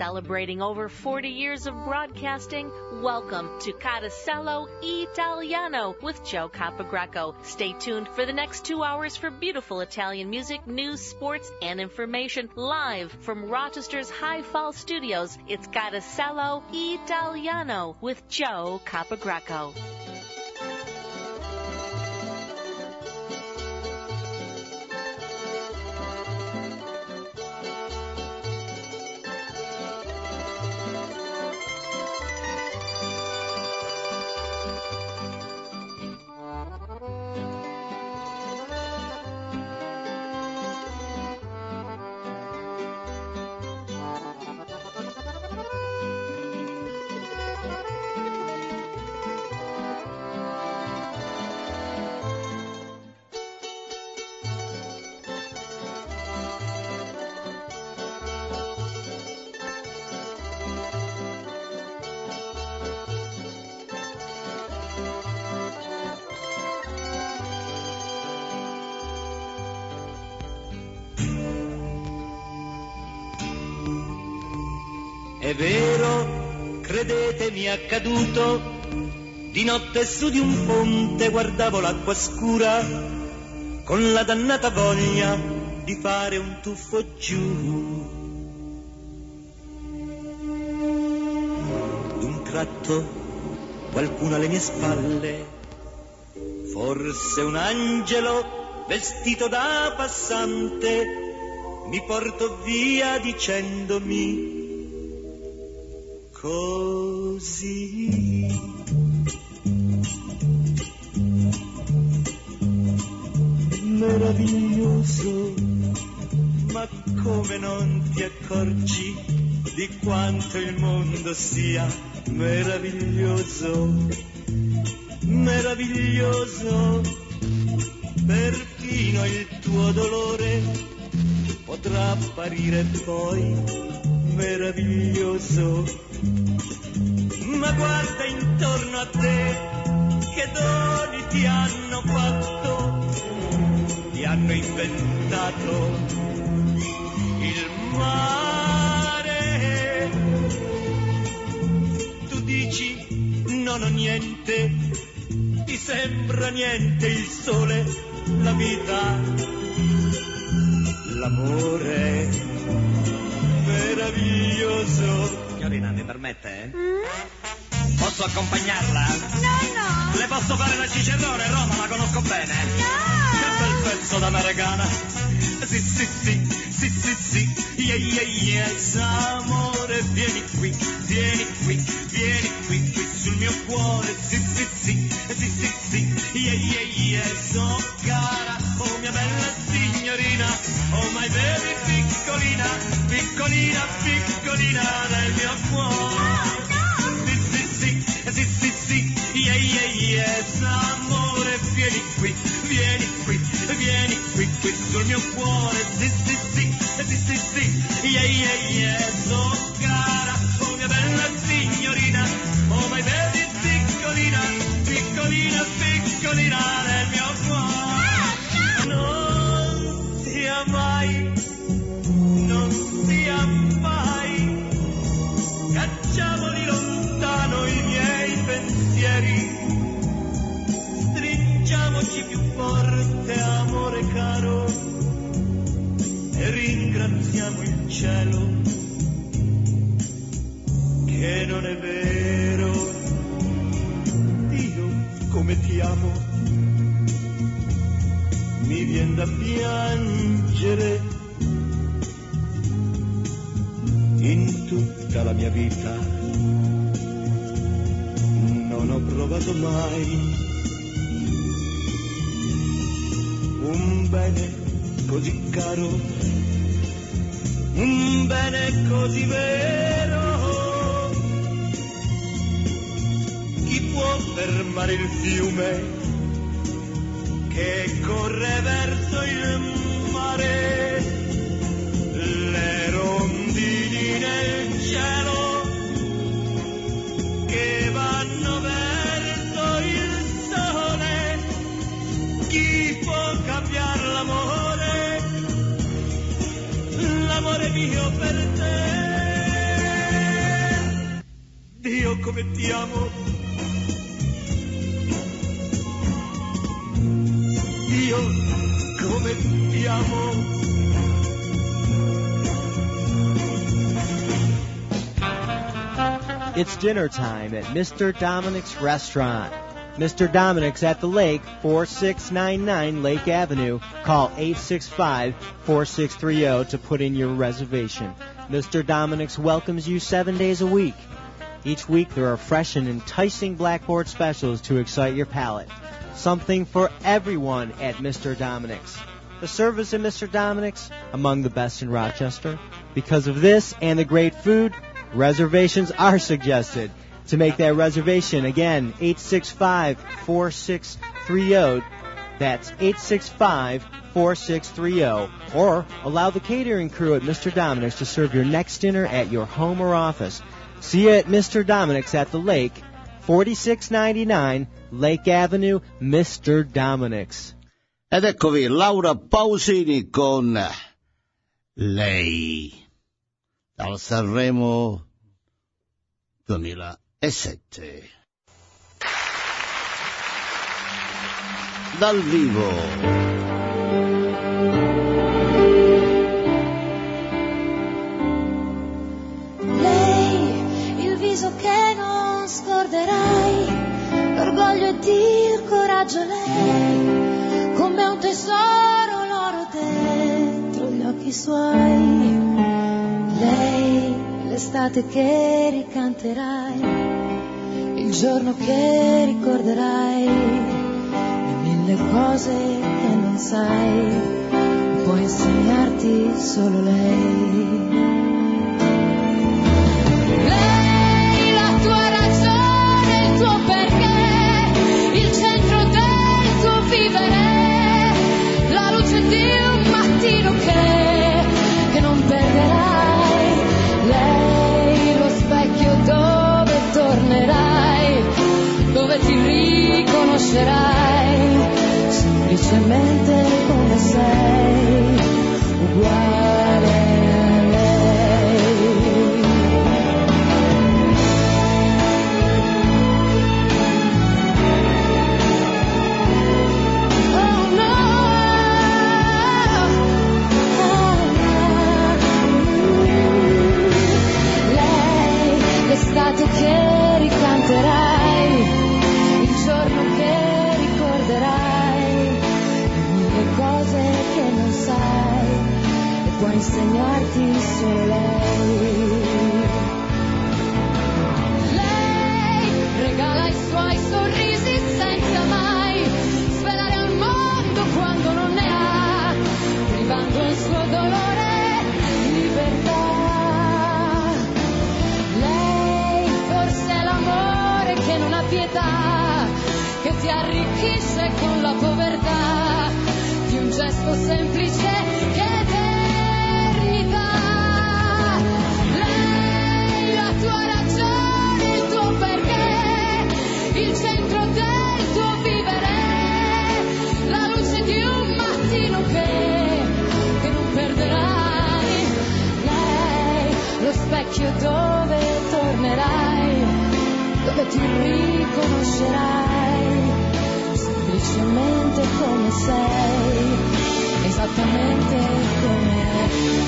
Celebrating over 40 years of broadcasting, welcome to Carosello Italiano with Joe Capogreco. Stay tuned for the next 2 hours for beautiful Italian music, news, sports, and information live from Rochester's High Fall Studios. It's Carosello Italiano with Joe Capogreco. È vero, credetemi, è accaduto, di notte su di un ponte guardavo l'acqua scura, con la dannata voglia di fare un tuffo giù. D'un tratto qualcuno alle mie spalle, forse un angelo vestito da passante, mi portò via dicendomi così. Meraviglioso, ma come non ti accorgi di quanto il mondo sia meraviglioso, meraviglioso, perfino il tuo dolore potrà apparire poi meraviglioso. Ma guarda intorno a te, che doni ti hanno fatto, ti hanno inventato il mare. Tu dici non ho niente, ti sembra niente il sole, la vita, l'amore meraviglioso. Signorina, mi permette? Posso accompagnarla? No. Le posso fare da Cicerone, Roma la conosco bene. No. Che bel pezzo d'americana. Sì, yeah, yes, amore, vieni qui, qui sul mio cuore. Sì, yeah, yes, oh cara, oh mia bella signorina, oh my baby, piccolina, piccolina, piccolina nel mio cuore. Sì, yeah, yes, amore, vieni qui, qui sul mio cuore. Sì, yeah, yes, oh cara, oh mia bella signorina, oh my baby, piccolina, piccolina, piccolina nel mio cuore. Non sia mai, cacciamoli lontano i miei pensieri, stringiamoci più forte, amore caro, e ringraziamo il cielo che non è vero. Dio come ti amo, mi vien da piangere. In tutta la mia vita non ho provato mai un bene così caro, un bene così vero. Chi può fermare il fiume che corre verso il mare? Le rondini nel cielo che vanno verso il sole. Chi può cambiare l'amore, l'amore mio per te? Dio come ti amo, Dio come ti amo. It's dinner time at Mr. Dominic's Restaurant. Mr. Dominic's at the Lake, 4699 Lake Avenue. Call 865-4630 to put in your reservation. Mr. Dominic's welcomes you 7 days a week. Each week there are fresh and enticing blackboard specials to excite your palate. Something for everyone at Mr. Dominic's. The service at Mr. Dominic's, among the best in Rochester. Because of this and the great food, reservations are suggested. To make that reservation, again, 865-4630. That's 865-4630. Or allow the catering crew at Mr. Dominic's to serve your next dinner at your home or office. See you at Mr. Dominic's at the Lake, 4699 Lake Avenue, Mr. Dominic's. Ed eccovi Laura Pausini con Lei, dal Sanremo 2007. Dal vivo. Che non scorderai, l'orgoglio ed il coraggio lei, come un tesoro l'oro dentro gli occhi suoi. Lei, l'estate che ricanterai, il giorno che ricorderai, le mille cose che non sai, può insegnarti solo lei. La luce di un mattino che non perderai, lei lo specchio dove tornerai, dove ti riconoscerai, semplicemente come sei, uguale a che ricanterai, il giorno che ricorderai, mille cose che non sai e può insegnarti solo lei. Lei regala i suoi sorrisi senza mai svelare al mondo quando non ne ha, privando il suo dolore di libertà. Che non ha pietà, che ti arricchisce con la povertà di un gesto semplice che eternità. Lei, la tua ragione, il tuo perché, il centro del tuo vivere, la luce di un mattino che non perderai. Lei, lo specchio dove tornerai, dove ti riconoscerai, semplicemente come sei, esattamente come è.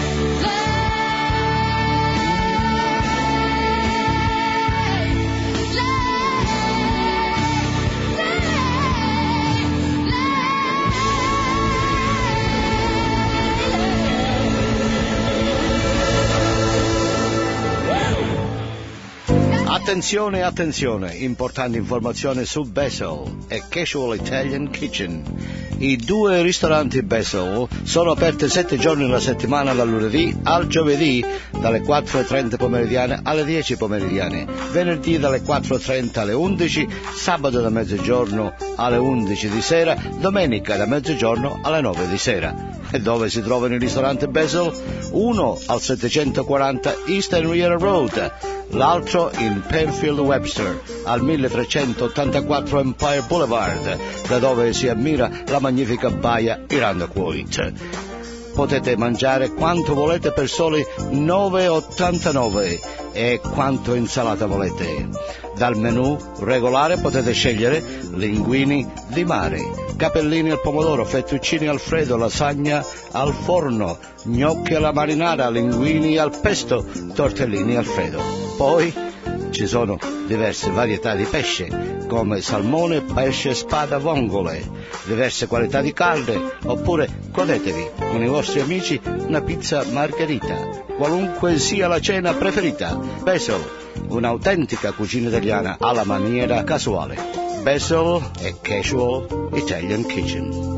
Attenzione, attenzione, importante informazione su Basil e Casual Italian Kitchen. I due ristoranti Basil sono aperti 7 giorni alla settimana, dal lunedì al giovedì, dalle 4:30 pomeridiane alle 10 pomeridiane, venerdì dalle 4:30 alle 11, sabato da mezzogiorno alle 11 di sera, domenica da mezzogiorno alle 9 di sera. E dove si trovano i ristoranti Basil? Uno al 740 East Henrietta Road, l'altro in Penfield Webster al 1384 Empire Boulevard, da dove si ammira la magnifica baia Irondequoit. potete mangiare quanto volete per soli €9,89 e quanto insalata volete. Dal menù regolare potete scegliere linguini di mare, capellini al pomodoro, fettuccini al freddo, lasagna al forno, gnocchi alla marinara, linguini al pesto, tortellini al freddo. Poi ci sono diverse varietà di pesce, come salmone, pesce spada, vongole, diverse qualità di carne, oppure godetevi con i vostri amici una pizza margherita, qualunque sia la cena preferita. Basil, un'autentica cucina italiana alla maniera casuale. Basil e Casual Italian Kitchen.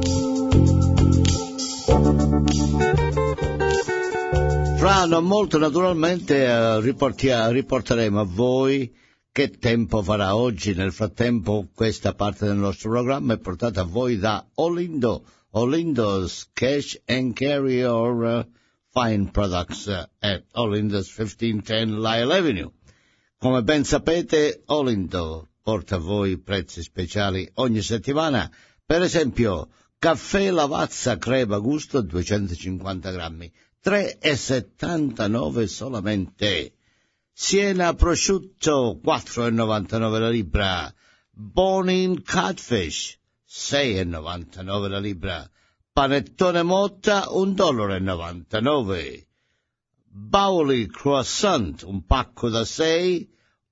Fra non molto naturalmente riporteremo a voi che tempo farà oggi. Nel frattempo questa parte del nostro programma è portata a voi da Olindo's Cash and Carry or Fine Products at Olindo's 1510 Lyle Avenue. Come ben sapete, Olindo porta a voi prezzi speciali ogni settimana. Per esempio, caffè Lavazza Crema Gusto 250 grammi, €3,79 solamente. Siena prosciutto 4,99 la libra. Bonin Catfish 6,99 la libra. Panettone Motta $1,99. Bauli Croissant, un pacco da 6,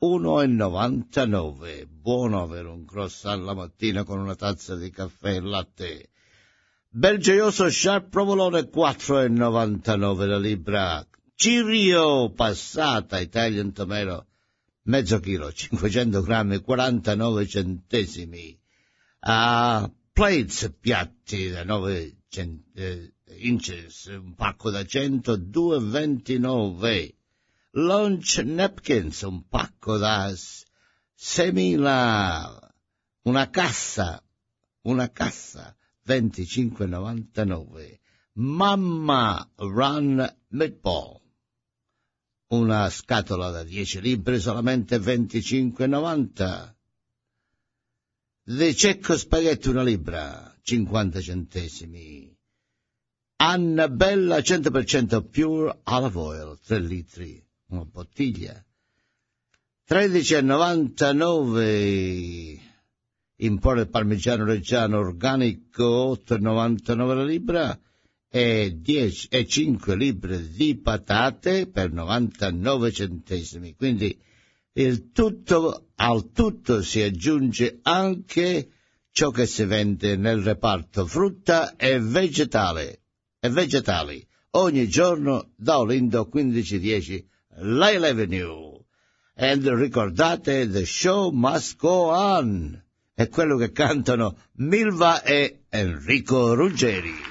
€1,99. Buono avere un croissant la mattina con una tazza di caffè e latte. Belgioioso Sharp Provolone 4,99 la libra. Cirio passata Italian Tomato mezzo chilo, 500 grammi, 49 centesimi. Plates, piatti da 9 inches, un pacco da 100, $2,29. Lunch napkins, un pacco da 6.000, una cassa, $25,99. Mamma Run Meatball, una scatola da 10 libbre, solamente $25,90. De Cecco Spaghetti, una libra, 50 centesimi. Annabella 100% Pure Olive Oil, 3 litri, una bottiglia, $13,99. Importo Parmigiano Reggiano organico, $8,99 la libra, e 5 libbre di patate per 99 centesimi. Quindi al tutto si aggiunge anche ciò che si vende nel reparto frutta e vegetali ogni giorno da Olindo 1510 Lyle Avenue. E ricordate, the show must go on, è quello che cantano Milva e Enrico Ruggeri.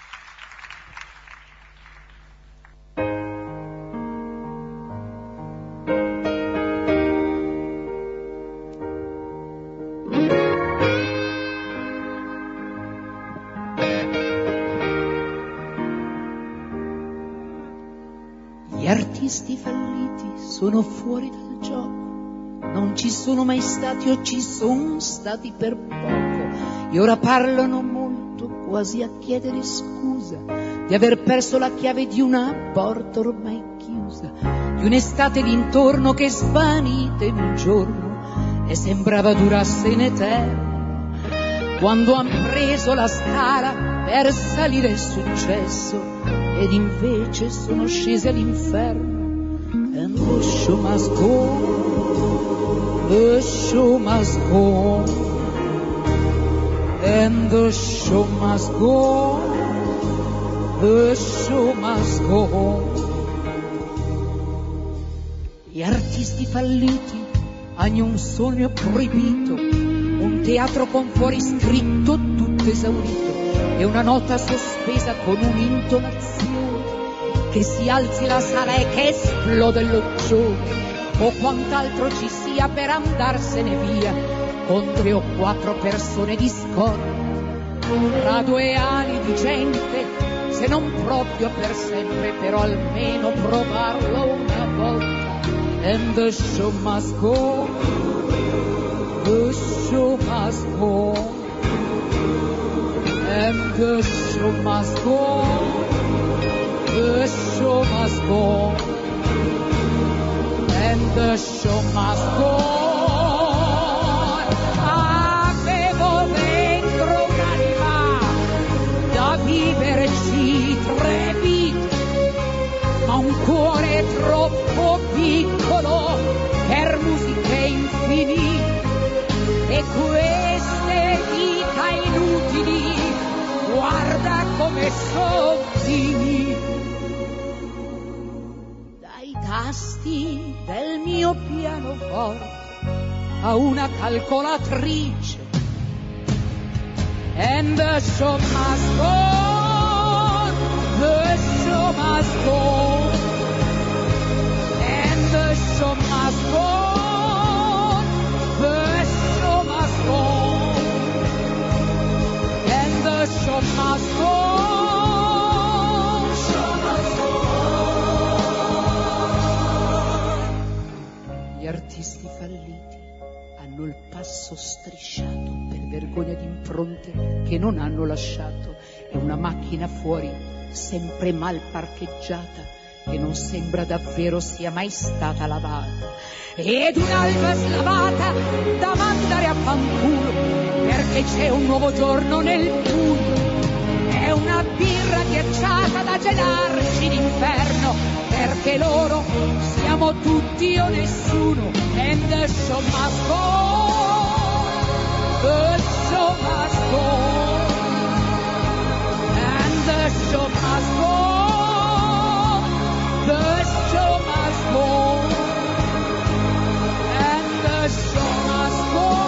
Gli artisti falliti sono fuori dal gioco, non ci sono mai stati o ci sono stati per poco, e ora parlano molto, quasi a chiedere scusa, di aver perso la chiave di una porta ormai chiusa, di un'estate d'intorno che svanita in un giorno e sembrava durasse in eterno, quando han preso la scala per salire il successo ed invece sono scesi all'inferno. And the show must go, the show must go, and the show must go, the show must go. Gli artisti falliti hanno un sogno proibito, un teatro con fuori scritto tutto esaurito, e una nota sospesa con un'intonazione, che si alzi la sala e che esplode l'occhione, o quant'altro ci sia per andarsene via, con 3 o 4 persone di scorta, tra 2 ali di gente, se non proprio per sempre, però almeno provarlo una volta. And the show must go, the show must go, and the show must go, The show must go on, and the show must go on. Avevo dentro un'anima da viverci 3 vite, ma un cuore troppo piccolo per musiche infinite, e queste vita inutili, guarda come son finite. Dai tasti del mio pianoforte a una calcolatrice, and the show must go on, the show must go on, and the show must go on, the show must go on, and the show must go on. Gli artisti falliti hanno il passo strisciato per vergogna di impronte che non hanno lasciato, e una macchina fuori sempre mal parcheggiata che non sembra davvero sia mai stata lavata, ed un'alba slavata da mandare a fanculo perché c'è un nuovo giorno nel buio, è una birra ghiacciata da gelarci d'inferno perché loro siamo tutti o nessuno, and the show must go on, the show must go on, and the show must go on, the show must go on, and the show must go on.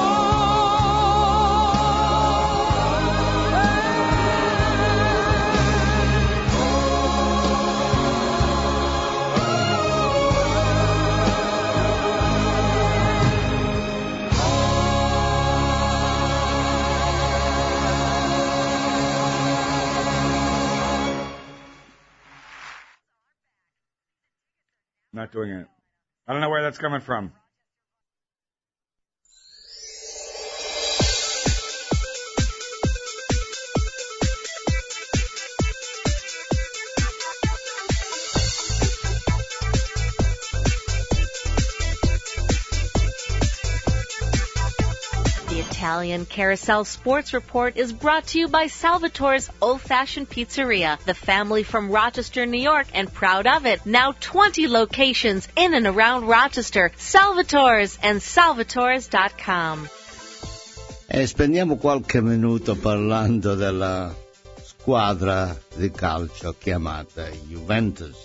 Not doing it. I don't know where that's coming from. The Italian Carousel Sports Report is brought to you by Salvatore's Old Fashioned Pizzeria, the family from Rochester, New York, and proud of it. Now 20 locations in and around Rochester. Salvatore's and salvatores.com. E spendiamo qualche minuto parlando della squadra di calcio chiamata Juventus.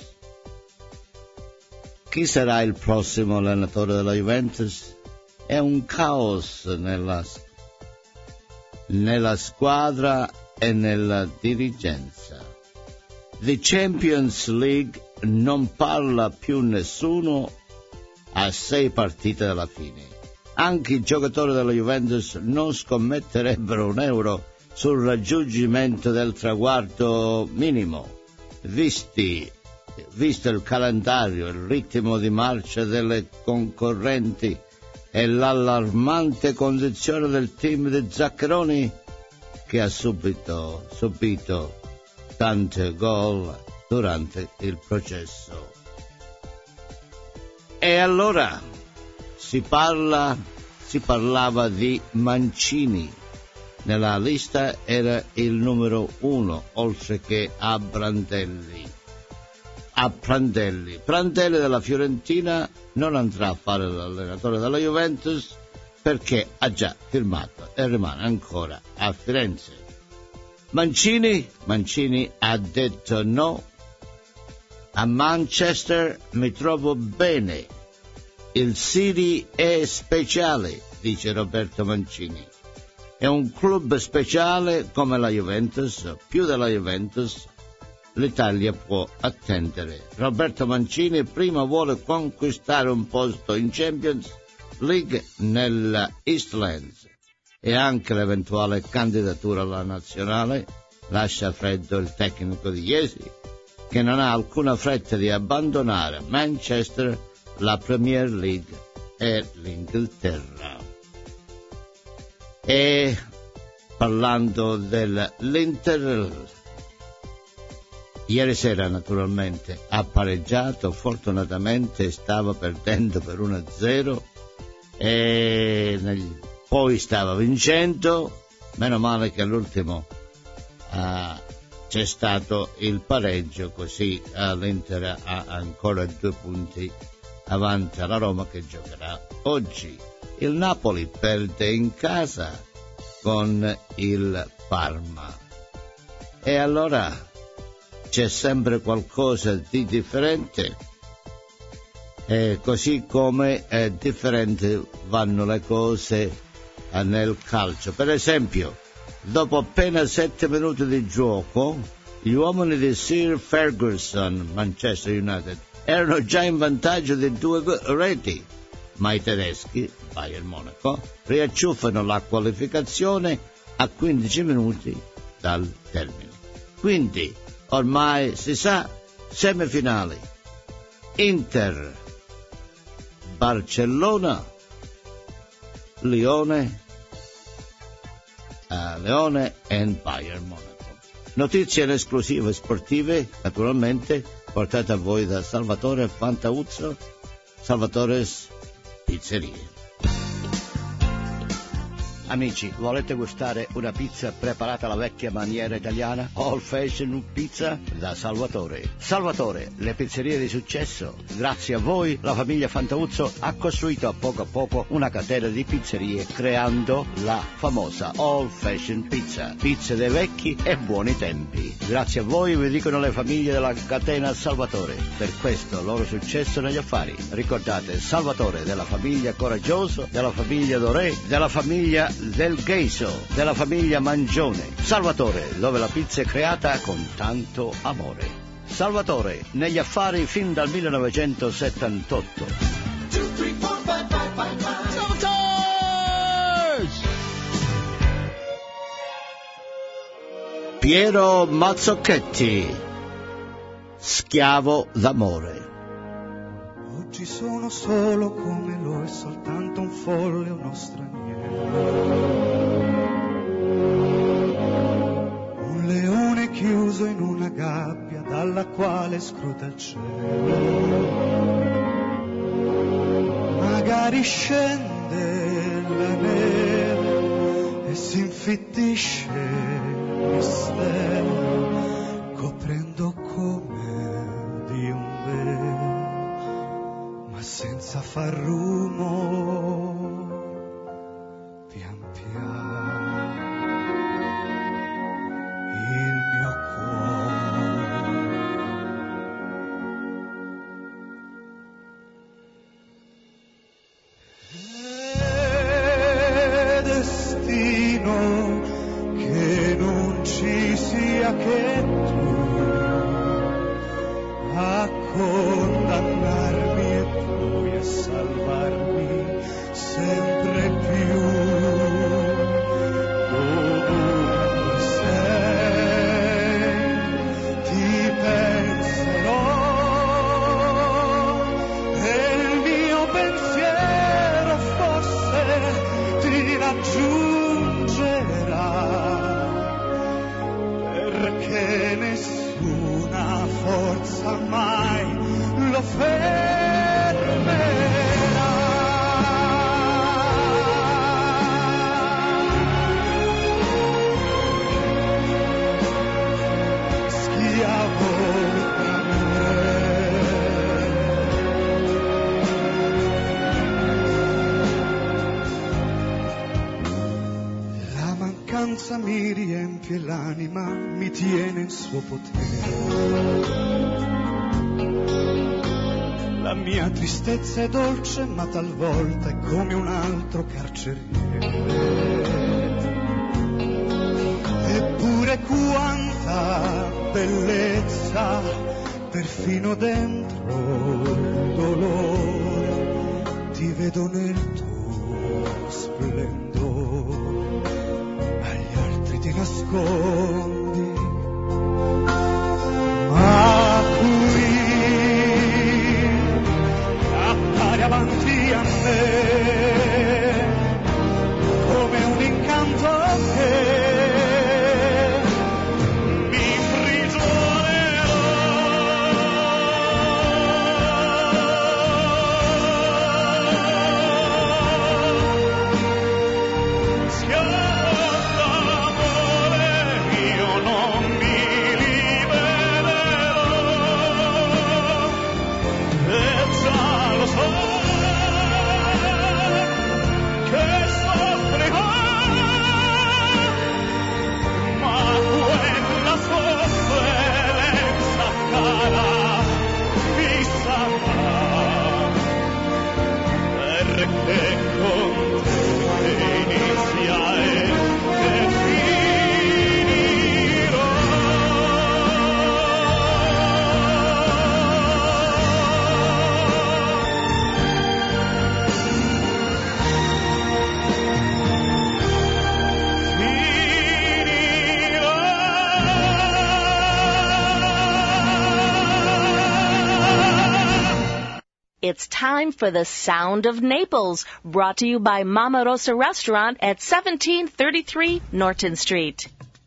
Chi sarà il prossimo allenatore della Juventus? È un caos nella squadra e nella dirigenza. Di Champions League non parla più nessuno a 6 partite dalla fine. Anche i giocatori della Juventus non scommetterebbero un euro sul raggiungimento del traguardo minimo, visto il calendario, il ritmo di marcia delle concorrenti e l'allarmante condizione del team di Zaccheroni, che ha subito tanti gol durante il processo. E allora si parlava di Mancini. Nella lista era il numero 1, oltre che a Prandelli. Prandelli della Fiorentina non andrà a fare l'allenatore della Juventus perché ha già firmato e rimane ancora a Firenze. Mancini ha detto no. A Manchester mi trovo bene. Il City è speciale, dice Roberto Mancini. È un club speciale come la Juventus, più della Juventus l'Italia può attendere. Roberto Mancini prima vuole conquistare un posto in Champions League nella Eastlands e anche l'eventuale candidatura alla nazionale lascia freddo il tecnico di Iesi, che non ha alcuna fretta di abbandonare Manchester, la Premier League e l'Inghilterra. E parlando dell'Inter, Ieri sera naturalmente ha pareggiato, fortunatamente stava perdendo per 1-0 e poi stava vincendo, meno male che all'ultimo c'è stato il pareggio, così l'Inter ha ancora 2 punti avanti alla Roma che giocherà oggi. Il Napoli perde in casa con il Parma e allora c'è sempre qualcosa di differente, così come differenti vanno le cose nel calcio. Per esempio, dopo appena 7 minuti di gioco, gli uomini di Sir Ferguson, Manchester United, erano già in vantaggio di 2 reti, ma i tedeschi, Bayern Monaco, riacciuffano la qualificazione a 15 minuti dal termine. Quindi, ormai si sa, semifinali, Inter, Barcellona, Lione e Bayern Monaco. Notizie in esclusive sportive, naturalmente, portate a voi da Salvatore Fantauzzo, Salvatore's Pizzerie. Amici, volete gustare una pizza preparata alla vecchia maniera italiana? Old Fashion Pizza da Salvatore. Salvatore, le pizzerie di successo. Grazie a voi, la famiglia Fantauzzo ha costruito a poco una catena di pizzerie creando la famosa Old Fashion Pizza. Pizze dei vecchi e buoni tempi. Grazie a voi, vi dicono le famiglie della catena Salvatore. Per questo loro successo negli affari. Ricordate, Salvatore della famiglia Coraggioso, della famiglia Doré, della famiglia del Geiso, della famiglia Mangione. Salvatore, dove la pizza è creata con tanto amore. Salvatore, negli affari fin dal 1978. 2, 3, 4, 5, 5, 5. Piero Mazzocchetti, Schiavo d'amore. Oggi sono solo come lo è soltanto un folle, uno straniero. Un leone chiuso in una gabbia dalla quale scruta il cielo. Magari scende la neve e si infittisce il mistero, coprendo come di un velo, ma senza far rumore, pian piano il mio cuore. È destino che non ci sia che tu a condannarmi e poi a salvarmi sempre più. Dovunque sei, ti penserò e il mio pensiero forse ti raggiungerà, perché nessuna forza mai lo fermerà. Schiavo d'amore. La mancanza mi riempie l'anima, mi tiene in suo potere. La mia tristezza è dolce, ma talvolta è come un altro carceriere. Eppure quanta bellezza, perfino dentro il dolore, ti vedo nel tuo splendore, agli altri ti nascondi, ma qui appare avanti a me come un incanto che mi imprigionerà. It's time for the Sound of Naples, brought to you by Mama Rosa Restaurant at 1733 Norton Street.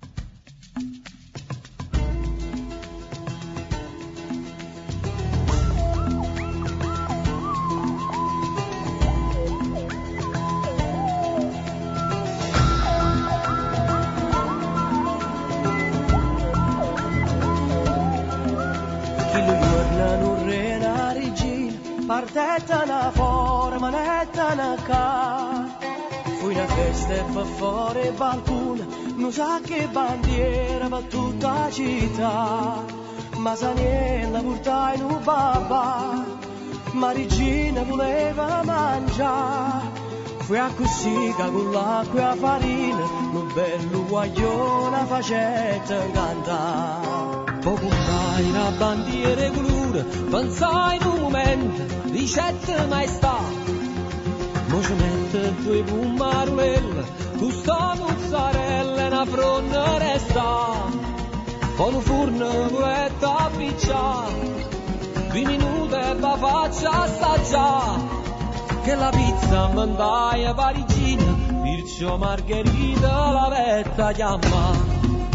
Partetta una forma netta una ca. Fui una festa e fa fuori balcone, non sa che bandiera per tutta la città. Ma Saniella portai in un babà, ma regina voleva mangiare. Fui a cussica con l'acqua e la farina, un bello guaglione facetta cantare. Poco fai una bandiera colore, pensai in un momento, ricette maestà. Mo ci mette due pumarulelle, con sta mozzarella e una fronna resta. Poi un forno voletta appicciare, 2 minuti e la faccia assaggiare. Che la pizza mandai a Parigina, perciò Margherita la vetta chiama.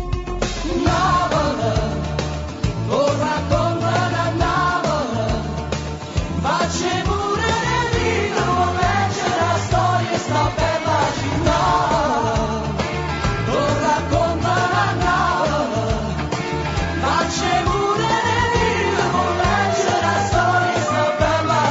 Napoli, o raccontano a Napoli, facci pure le vite, non leggere la storia, sta bella città. O raccontano a Napoli, facci pure le vite, non leggere la storia, sta bella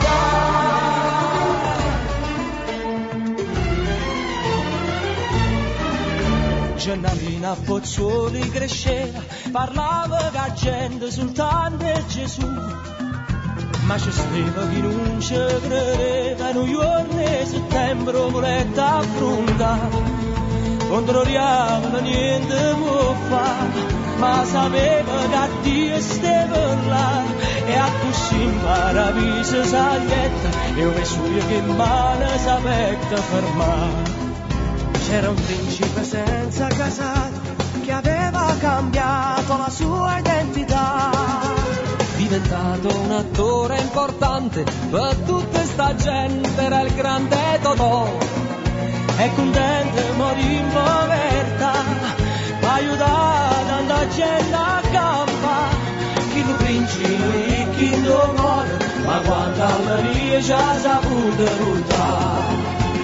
città. Gennarina a Pozzuoli cresceva, parlava che la gente soltanto è Gesù, ma c'è stava chi non ci credeva, in un giorno di settembre voletta affrontare, controlliamo niente può fare, ma sapeva che Dio stava là, e a così impara visa saglietta, e ove suo che male sapeva fermare. C'era un principe senza casato, che aveva cambiato la sua identità, diventato un attore importante per tutta sta gente, era il grande Totò, e contento morì in povertà, aiutato tanta gente a campa, chi lo principe e chi lo muore, ma quando a Maria ci ha saputo ruttare.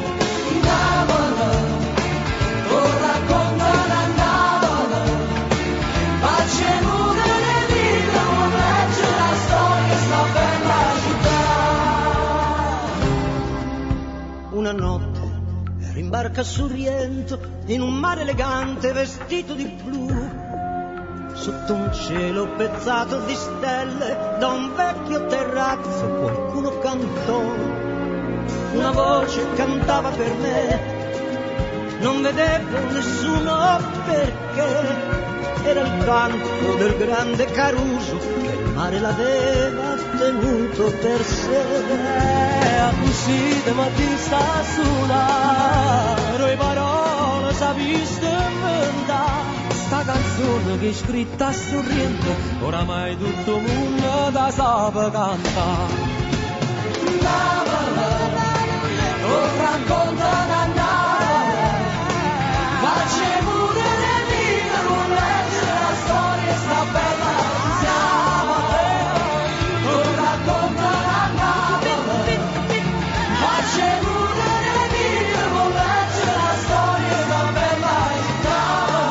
Una notte ero in barca a Sorrento, in un mare elegante vestito di blu, sotto un cielo pezzato di stelle, da un vecchio terrazzo qualcuno cantò, una voce cantava per me, non vedevo nessuno perché, era il canto del grande Caruso che il mare l'aveva tenuto per sé. A così te mattina sta sola, le parole sapiste inventare, sta canzone che è scritta a Sorrento, oramai tutto il mondo da sape cantare. O raccontano a Napoli, facci pure le vite, non leggere la storia, sta bella o raccontano a Napoli, facci pure le vite, non leggere la storia, sta bella città.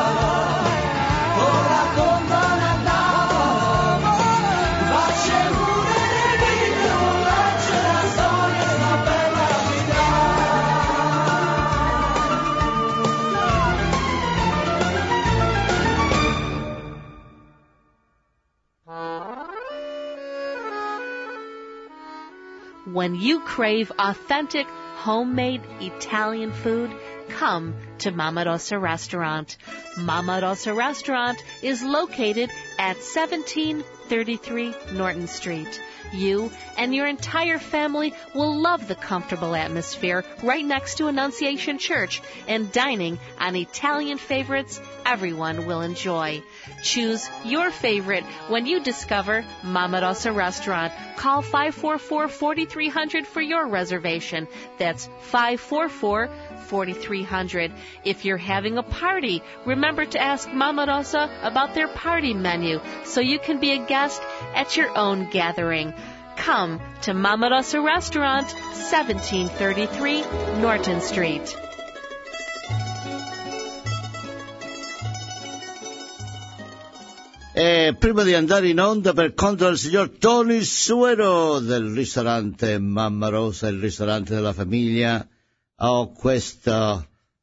O raccontano a Napoli, facci pure le vite, non leggere la storia, sta bella città. When you crave authentic, homemade Italian food, come to Mama Rosa Restaurant. Mama Rosa Restaurant is located at 1733 Norton Street. You and your entire family will love the comfortable atmosphere right next to Annunciation Church and dining on Italian favorites everyone will enjoy. Choose your favorite when you discover Mama Rosa Restaurant. Call 544-4300 for your reservation. That's 544-4300. If you're having a party, remember to ask Mama Rosa about their party menu so you can be a guest at your own gathering. Come to Mama Rosa Restaurant, 1733 Norton Street. E prima di andare in onda, per conto del signor Tony Suero del ristorante Mamma Rosa, il ristorante della famiglia, ho questo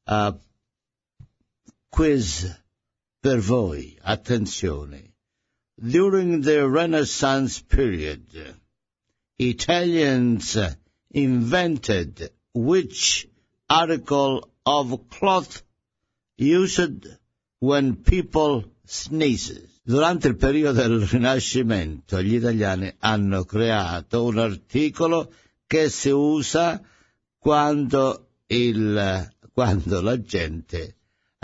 quiz per voi. Attenzione. During the Renaissance period, Italians invented which article of cloth used when people sneezes? Durante il periodo del Rinascimento, gli italiani hanno creato un articolo che si usa quando la gente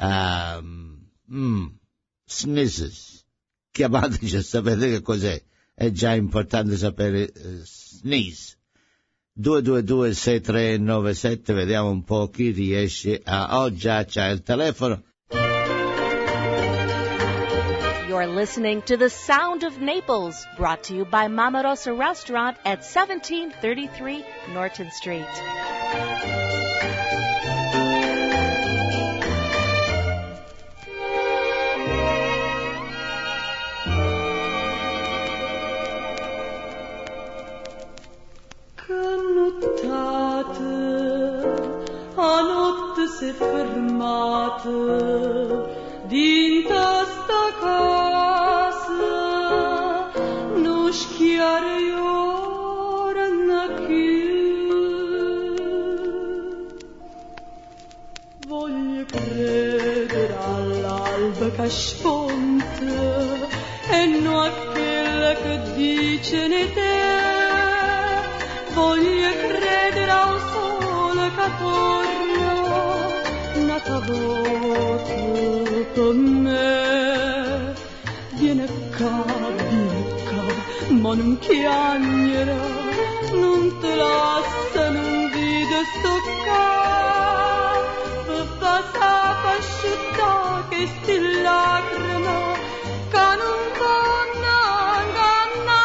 sneezes. Chiamateci a sapere che cos'è. È già importante sapere sneeze. 222-6397, vediamo un po' chi riesce a... Oh, già c'è il telefono. You're listening to The Sound of Naples, brought to you by Mama Rosa Restaurant at 1733 Norton Street. A notte s'è fermata dinta sta casa, non schiare ora più. Voglio credere all'alba che sfonta e non a quella che dice ne te. Voglio credere al sole che torna, nata volta con me. Viene qua, ma non chiagnera, non te lascia, non vide stoccare. Per passare per asciuttare che sti lacrime, che non vanno a ingannare.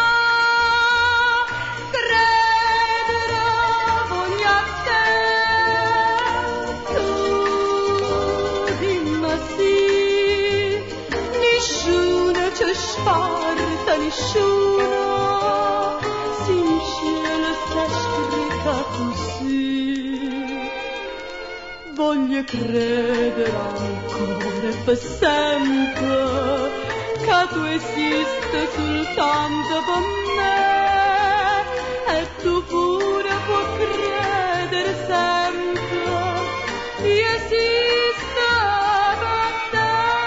Sparta nessuno, se in cielo sta scritta così. Voglio credere ancora per sempre che tu esisti soltanto per me, e tu pure puoi credere sempre che esiste per te.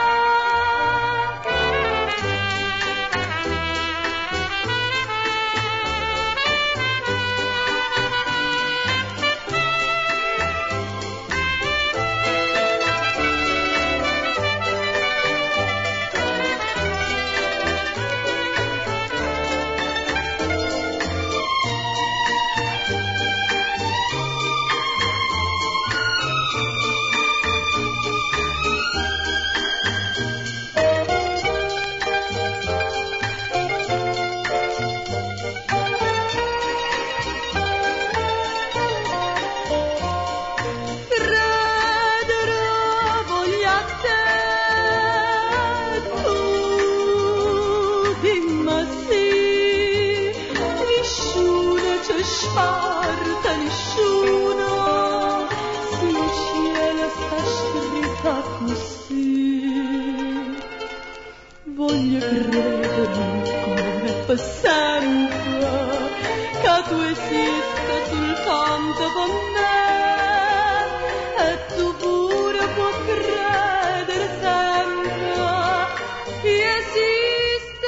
Voglio credere ancora per sempre che tu esista soltanto con me, e tu pure puoi credere sempre che esiste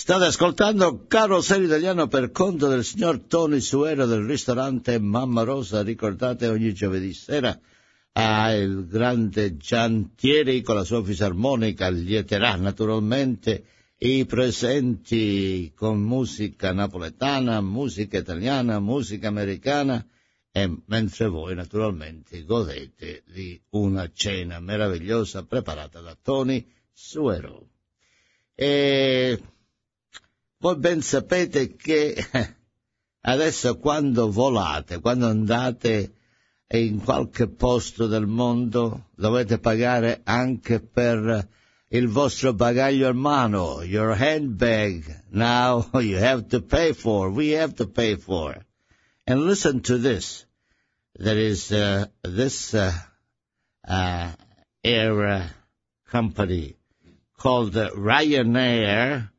State ascoltando Carosello Italiano per conto del signor Tony Suero del ristorante Mamma Rosa. Ricordate, ogni giovedì sera il grande Giantieri con la sua fisarmonica lieterà naturalmente i presenti con musica napoletana, musica italiana, musica americana, e mentre voi naturalmente godete di una cena meravigliosa preparata da Tony Suero. E voi ben sapete che adesso quando volate, quando andate in qualche posto del mondo, dovete pagare anche per il vostro bagaglio in mano, your handbag. Now you have to pay for, we have to pay for. And listen to this. There is this air company called Ryanair,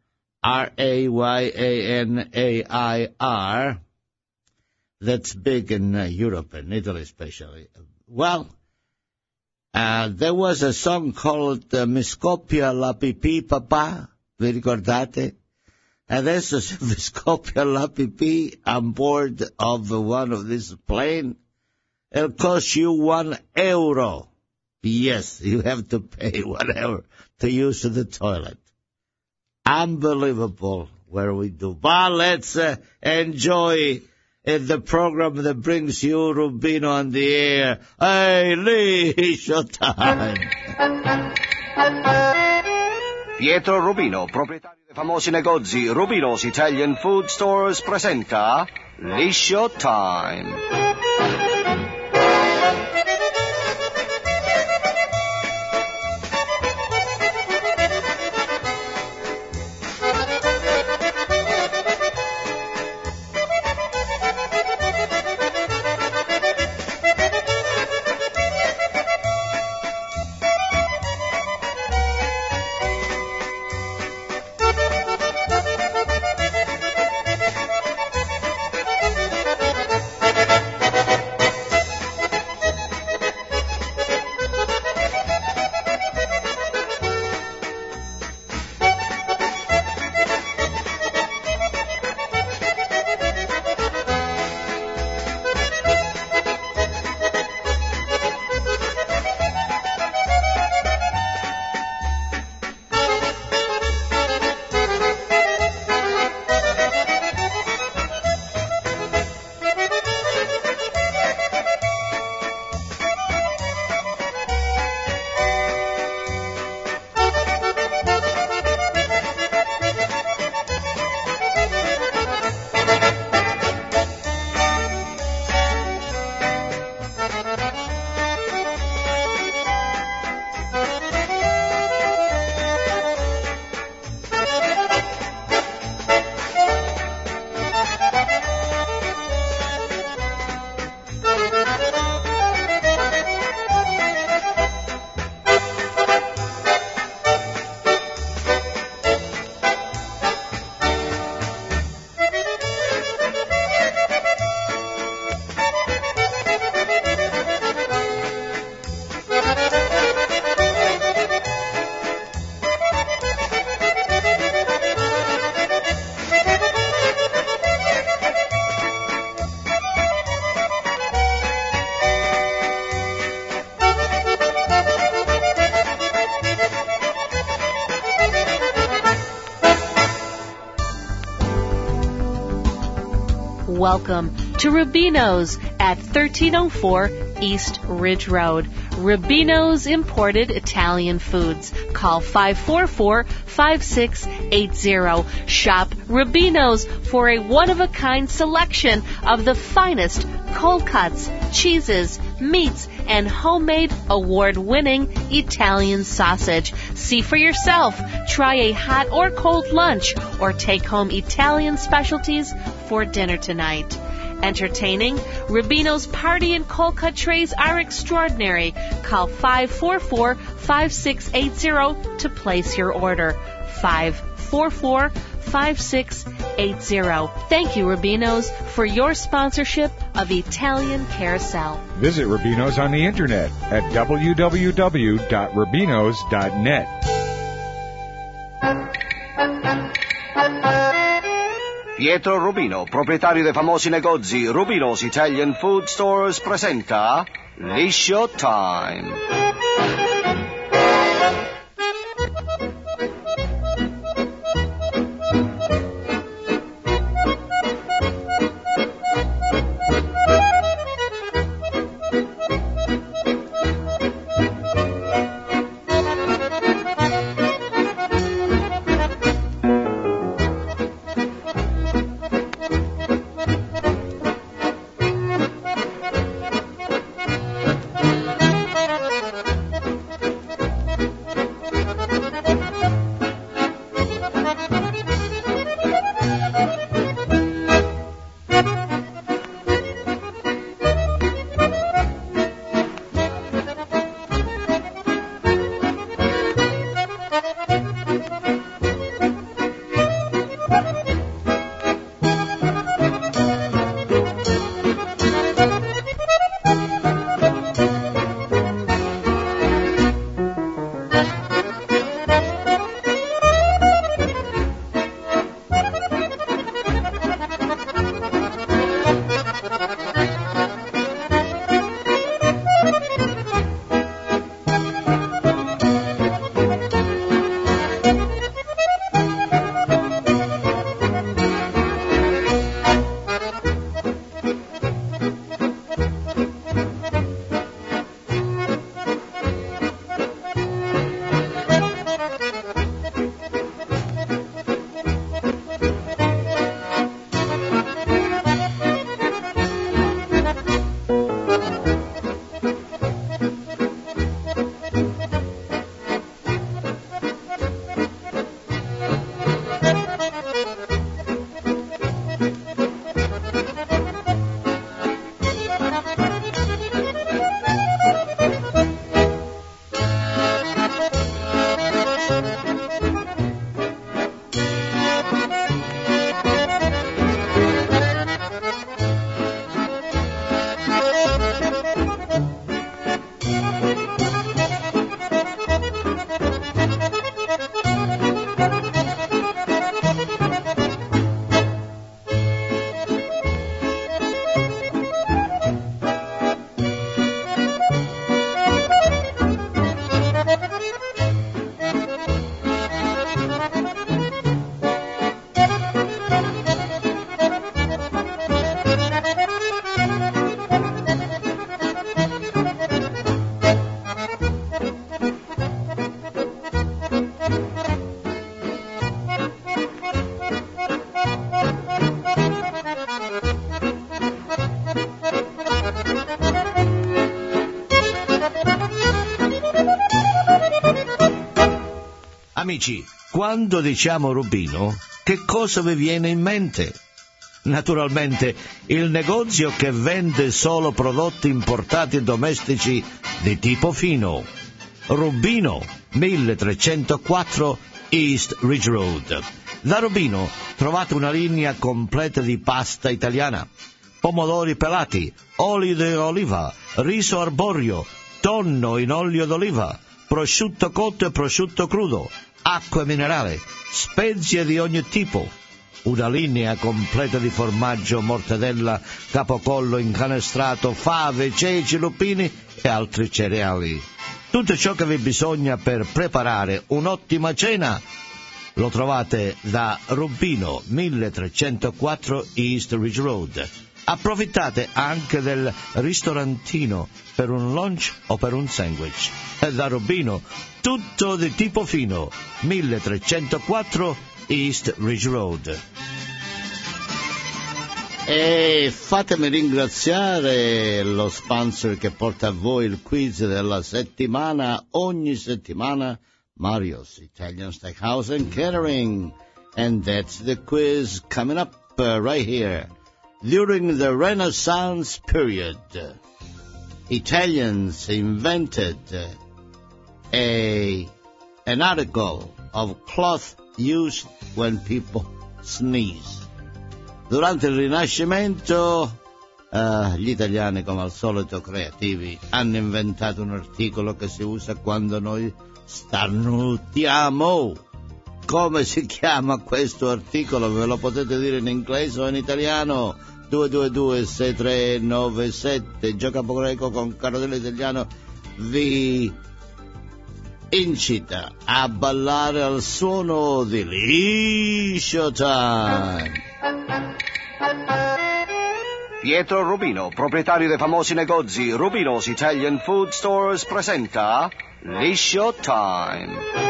Rayanair, that's big in Europe and Italy especially. Well, there was a song called Mi scoppia la pipì papà, vi ricordate? Adesso se vi scoppia la pipì on board of one of these planes, it'll cost you €1. Yes, you have to pay €1 to use the toilet. Unbelievable where we do. But let's enjoy the program that brings you Rubino on the air. Hey, Liscio time! Pietro Rubino, proprietario dei famosi negozi Rubino's Italian Food Stores, presenta Liscio Time. Welcome to Rubino's at 1304 East Ridge Road. Rubino's Imported Italian Foods. Call 544-5680. Shop Rubino's for a one-of-a-kind selection of the finest cold cuts, cheeses, meats, and homemade award-winning Italian sausage. See for yourself. Try a hot or cold lunch or take home Italian specialties for dinner tonight. Entertaining, Rubino's party and cold cut trays are extraordinary. Call 544-5680 to place your order. 544-5680. Thank you, Rubino's, for your sponsorship of Italian Carousel. Visit Rubino's on the internet at www.rubinos.net. Pietro Rubino, proprietario dei famosi negozi Rubino's Italian Food Stores, presenta Liscio Time. Amici, quando diciamo Rubino, che cosa vi viene in mente? Naturalmente il negozio che vende solo prodotti importati e domestici di tipo fino. Rubino, 1304 East Ridge Road. Da Rubino trovate una linea completa di pasta italiana, pomodori pelati, oli di oliva, riso arborio, tonno in olio d'oliva, prosciutto cotto e prosciutto crudo, acqua minerale, spezie di ogni tipo, una linea completa di formaggio, mortadella, capocollo incanestrato, fave, ceci, lupini e altri cereali. Tutto ciò che vi bisogna per preparare un'ottima cena lo trovate da Rubino, 1304 East Ridge Road. Approfittate anche del ristorantino per un lunch o per un sandwich. E da Rubino, tutto di tipo fino, 1304 East Ridge Road. E fatemi ringraziare lo sponsor che porta a voi il quiz della settimana, ogni settimana, Mario's Italian Steakhouse and Catering. And that's the quiz coming up right here. During the Renaissance period, Italians invented an article of cloth used when people sneeze. Durante il Rinascimento, gli italiani, come al solito creativi, hanno inventato un articolo che si usa quando noi starnutiamo. come si chiama questo articolo? Ve lo potete dire in inglese o in italiano? 222-6397. Gio Capogreco con Carosello Italiano vi incita a ballare al suono di Liscio Time. Pietro Rubino, proprietario dei famosi negozi Rubino's Italian Food Stores, presenta Liscio Time.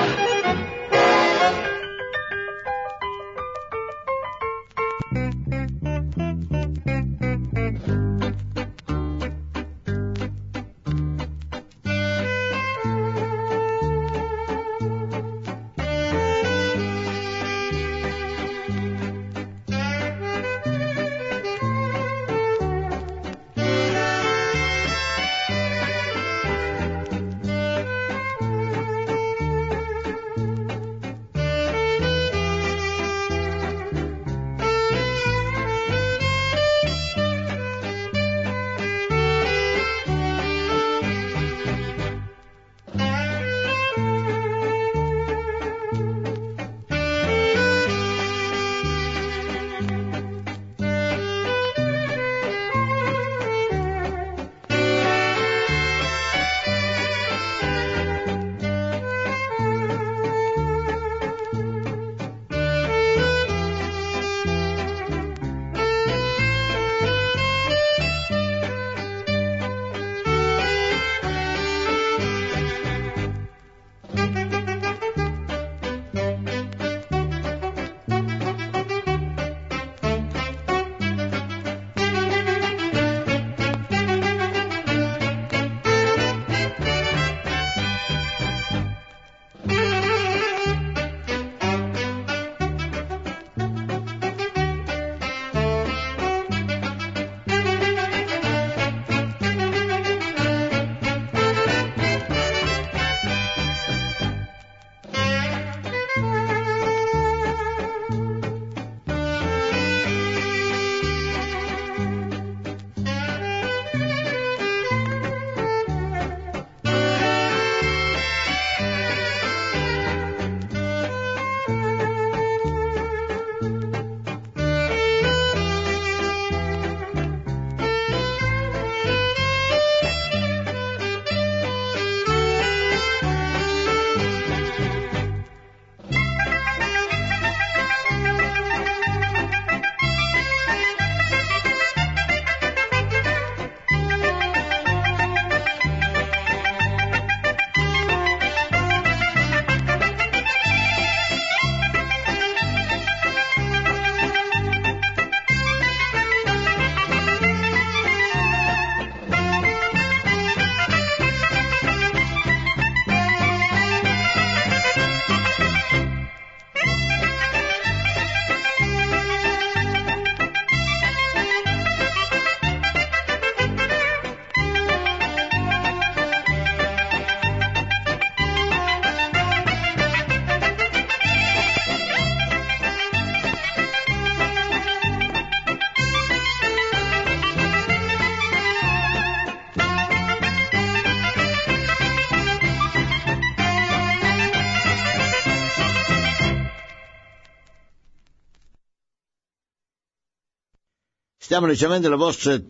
Stiamo ricevendo le vostre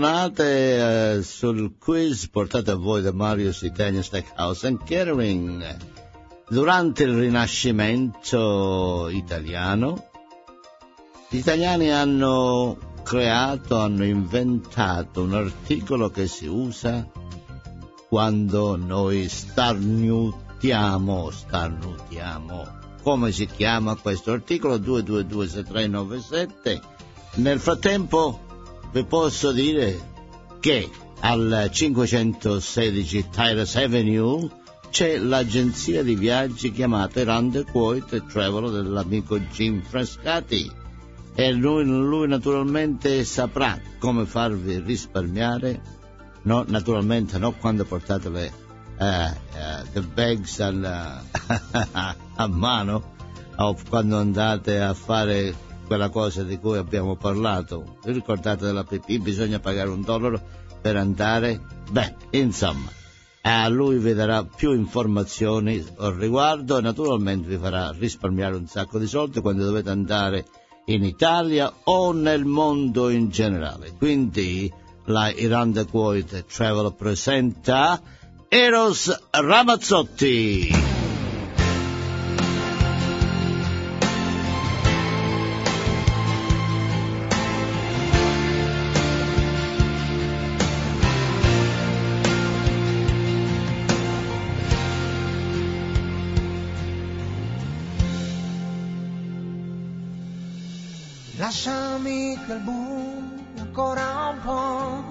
telefonate sul quiz portate a voi da Mario's Italian Steakhouse and Catering. Durante il Rinascimento italiano, gli italiani hanno inventato un articolo che si usa quando noi starnutiamo. Come si chiama questo articolo? 222-6397. Nel frattempo vi posso dire che al 516 Tyrus Avenue c'è l'agenzia di viaggi chiamata Rand Quote Travel dell'amico Jim Frascati e lui naturalmente saprà come farvi risparmiare, no, naturalmente no quando portate le bags a mano o quando andate a fare quella cosa di cui abbiamo parlato. Vi ricordate della pipì? Bisogna pagare $1 per andare? Beh, insomma, e lui vi darà più informazioni al riguardo e naturalmente vi farà risparmiare un sacco di soldi quando dovete andare in Italia o nel mondo in generale. Quindi la Irlanda Quote Travel presenta Eros Ramazzotti. Lasciami quel buio ancora un po',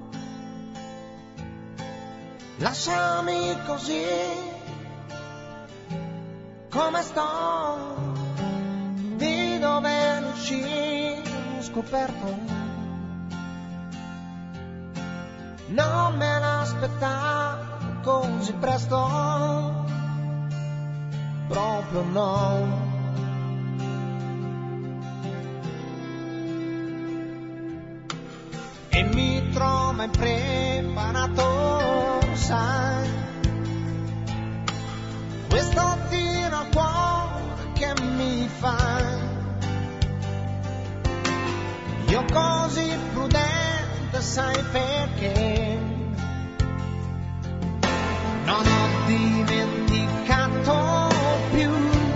lasciami così come sto, di dover uscire scoperto. Non me l'aspettavo così presto, proprio no. E mi trovo impreparato, sai, questo tiro al cuore che mi fai. Io così prudente, sai perché? Non ho dimenticato più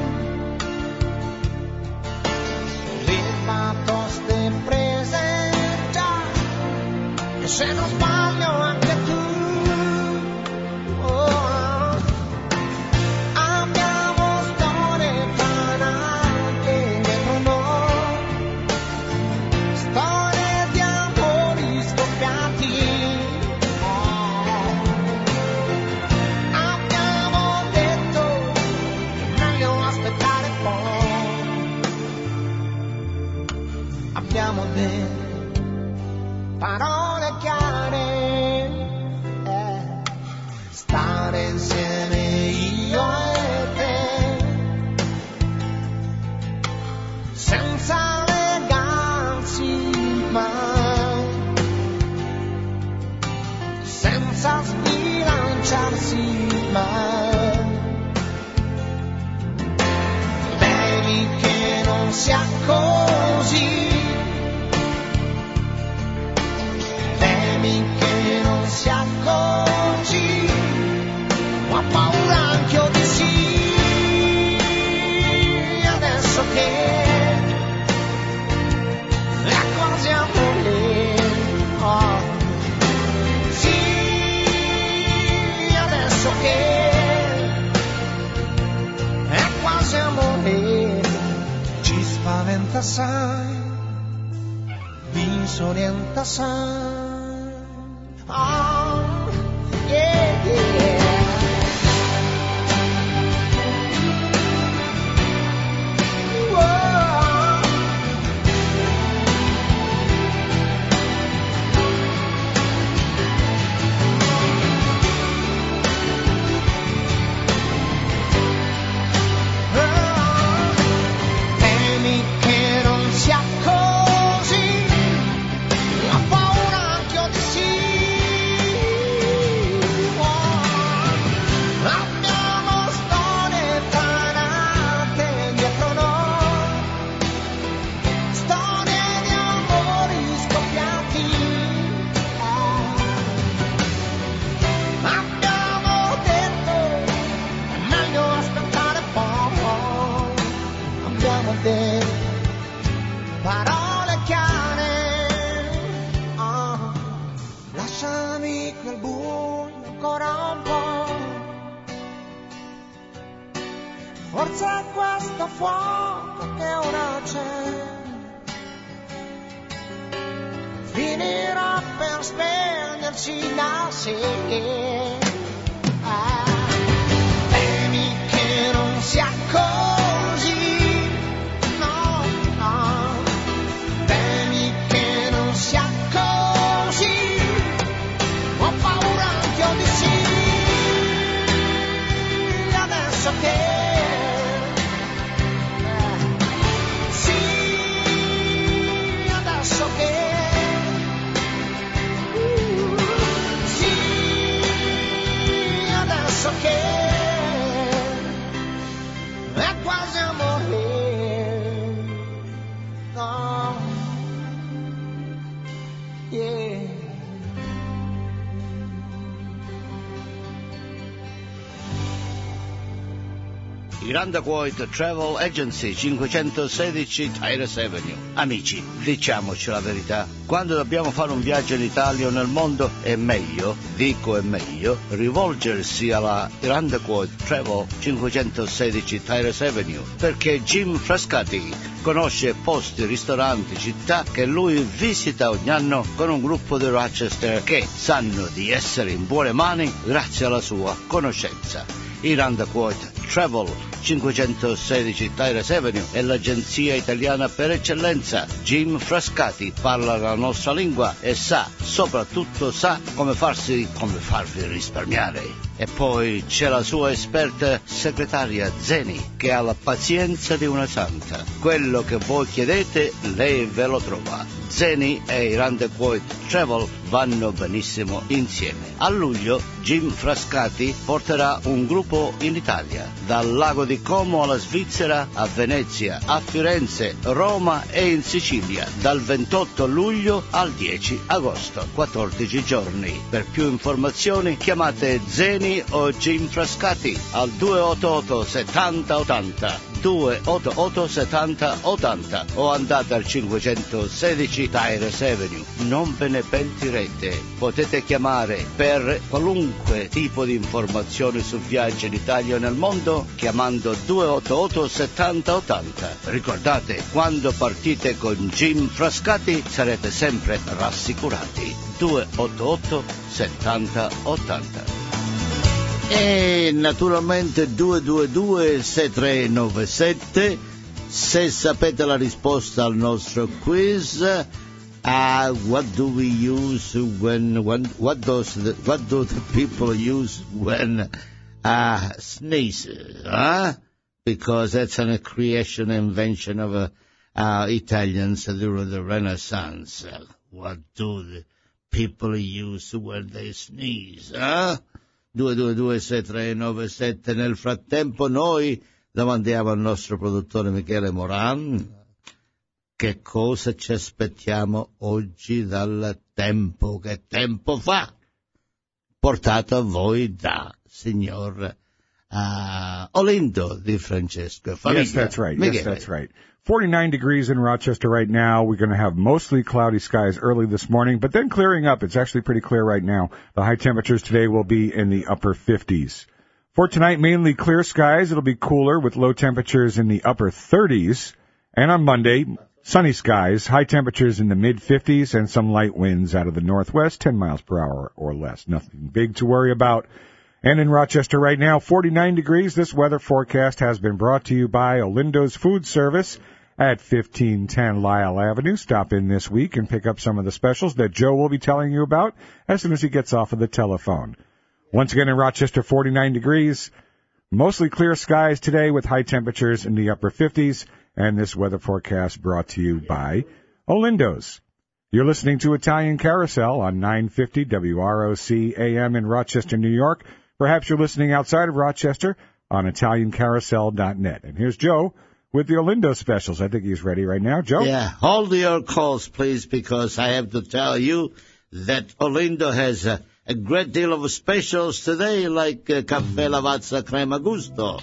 le batoste prese. Se non sbaglio anche tu, oh, abbiamo storie banali dietro noi, storie di amori scoppiati, oh, abbiamo detto meglio aspettare un po', abbiamo detto parole chiare, stare insieme io e te, senza legarsi mai, senza sbilanciarsi mai. Bevi che non sia così, che non sia così, ho paura anch'io di sì, adesso che è quasi amore, oh, sì, adesso che è quasi amore, ci spaventa sai, mi disorienta sai. Oh, yeah, yeah. Whoa. Temi che non sia così, ho paura anch'io di sì. Abbiamo storie banate dietro noi, storie di amori scoppiati, abbiamo detto è meglio aspettare poco, abbiamo detto parole chiare, oh, lasciami quel buio ancora un po', forse è questo fuoco che ora c'è, finirà per spegnersi da sé. Temi che non sia così, no, no, temi che non sia così, ho paura anch'io di sì, adesso che adesso che sì, penso che è quasi amore. No, yeah. Irandaquoit Travel Agency, 516 Tyrus Avenue. Amici, diciamoci la verità. Quando dobbiamo fare un viaggio in Italia o nel mondo è meglio, dico è meglio, rivolgersi alla Irandaquoit Travel 516 Tyrus Avenue, perché Jim Frascati conosce posti, ristoranti, città che lui visita ogni anno con un gruppo di Rochester che sanno di essere in buone mani grazie alla sua conoscenza. Irandaquoit Travel 516 Tyrus Avenue è l'agenzia italiana per eccellenza. Jim Frascati parla la nostra lingua e soprattutto sa come farvi risparmiare. E poi c'è la sua esperta segretaria Zeni, che ha la pazienza di una santa. Quello che voi chiedete, lei ve lo trova. Zeni e Irandaquoit Travel vanno benissimo insieme. A luglio Jim Frascati porterà un gruppo in Italia, dal lago di Como alla Svizzera, a Venezia, a Firenze, Roma e in Sicilia, dal 28 luglio al 10 agosto, 14 giorni. Per più informazioni chiamate Zeni o Jim Frascati al 288 70 80, 288 70 80 o andate al 516 Tyrus Avenue. Non ve ne pentirete. Potete chiamare per qualunque tipo di informazioni su viaggi in Italia o nel mondo chiamando 288 70 80. Ricordate, quando partite con Jim Frascati sarete sempre rassicurati. 288 70 80. E naturalmente 222-6397 se sapete la risposta al nostro quiz. What do we use what do the people use when sneeze? Because that's a creation invention of Italians during the Renaissance. What do the people use when they sneeze? 222-6397. Nel frattempo noi domandiamo al nostro produttore Michele Moran che cosa ci aspettiamo oggi dal tempo, che tempo fa, portato a voi da signor Olindo di Francesco Famiglia. Yes, that's right. Michele. Yes, that's right. 49 degrees in Rochester right now. We're going to have mostly cloudy skies early this morning, but then clearing up. It's actually pretty clear right now. The high temperatures today will be in the upper 50s. For tonight, mainly clear skies. It'll be cooler with low temperatures in the upper 30s. And on Monday, sunny skies, high temperatures in the mid-50s and some light winds out of the northwest, 10 miles per hour or less. Nothing big to worry about. And in Rochester right now, 49 degrees. This weather forecast has been brought to you by Olindo's Food Service at 1510 Lyle Avenue. Stop in this week and pick up some of the specials that Joe will be telling you about as soon as he gets off of the telephone. Once again in Rochester, 49 degrees. Mostly clear skies today with high temperatures in the upper 50s. And this weather forecast brought to you by Olindo's. You're listening to Italian Carousel on 950 WROC AM in Rochester, New York. Perhaps you're listening outside of Rochester on ItalianCarousel.net. And here's Joe with the Olindo specials. I think he's ready right now. Joe? Yeah, hold your calls, please, because I have to tell you that Olindo has a great deal of specials today, like Caffè Lavazza Crema Gusto.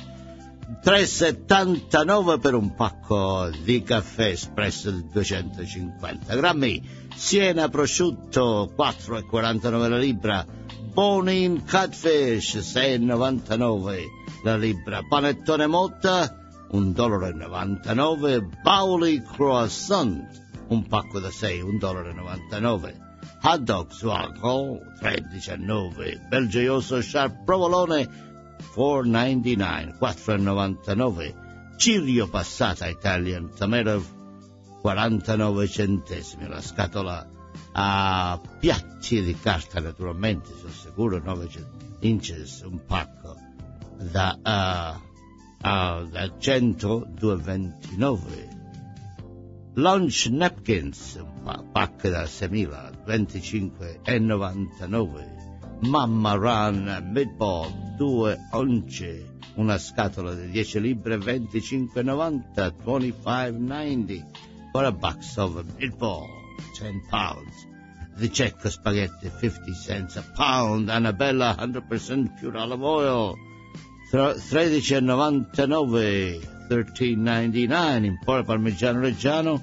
$3,79 per un pacco di caffè espresso di 250 grammi. Siena prosciutto, $4,49 la libra. Bonin Catfish, $6,99 la libra. Panettone Motta, $1,99. Bauli Croissant, un pacco da 6, $1,99. Hot dog su alcol, $3,19. Belgioioso Sharp Provolone, $4.99, $4.99. Cirio passata Italian Tomato, 49 centesimi. La scatola a piatti di carta, naturalmente, sono sicuro, 9 inches, un pacco da 100, $2.29. Lunch napkins, un pacco da 6.000, $25.99. Mamma Run meatball, 2 once, una scatola di 10 libbre 25,90, 25,90, for a box of meatball, 10 pounds. The Cecco spaghetti, 50 cents a pound, Annabella 100% pure olive oil, 13,99, 13,99, in pure parmigiano reggiano,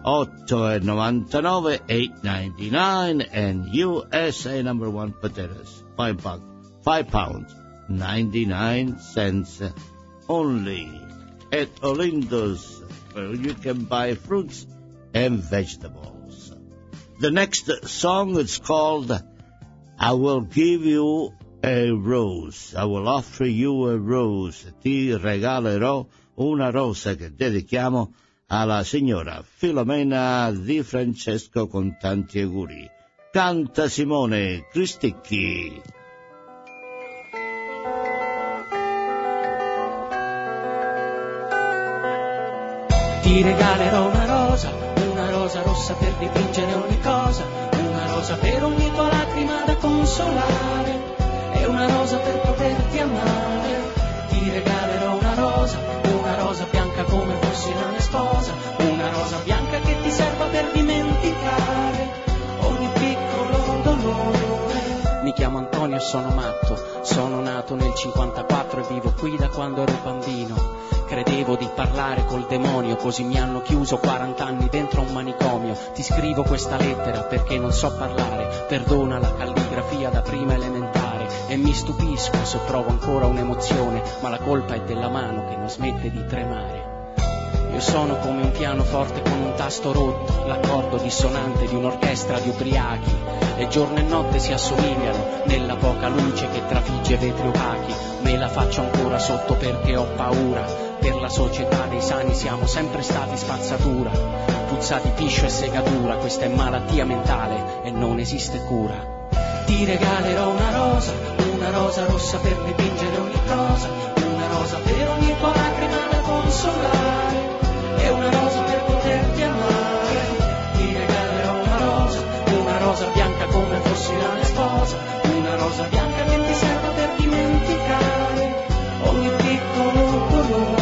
8,99, 8,99, and USA number 1 potatoes, 5 pounds, 99 cents only at Olindo's, where you can buy fruits and vegetables. The next song is called I Will Give You a Rose. I will offer you a rose. Ti regalerò una rosa, che dedichiamo alla signora Filomena Di Francesco con tanti auguri. Canta Simone Cristicchi. Ti regalerò una rosa rossa per dipingere ogni cosa, una rosa per ogni tua lacrima da consolare, e una rosa per poterti amare. Ti regalerò una rosa bianca come fossi la mia sposa, una rosa bianca che ti serva per dimenticare ogni piccolo dolore. Mi chiamo Antonio e sono matto, sono nato nel 54 e vivo qui da quando ero bambino. Credevo di parlare col demonio, così mi hanno chiuso 40 anni dentro un manicomio. Ti scrivo questa lettera perché non so parlare, perdona la calligrafia da prima elementare, e mi stupisco se provo ancora un'emozione, ma la colpa è della mano che non smette di tremare. Io sono come un pianoforte con un tasto rotto, l'accordo dissonante di un'orchestra di ubriachi, e giorno e notte si assomigliano nella poca luce che trafigge vetri opachi. Me la faccio ancora sotto perché ho paura. Per la società dei sani siamo sempre stati spazzatura, puzza di piscio e segatura, questa è malattia mentale e non esiste cura. Ti regalerò una rosa rossa per dipingere ogni cosa, una rosa per ogni tua lacrima da consolare, e una rosa per poterti amare. Ti regalerò una rosa bianca come fossi la mia sposa, una rosa bianca che ti serva per dimenticare ogni piccolo dolore.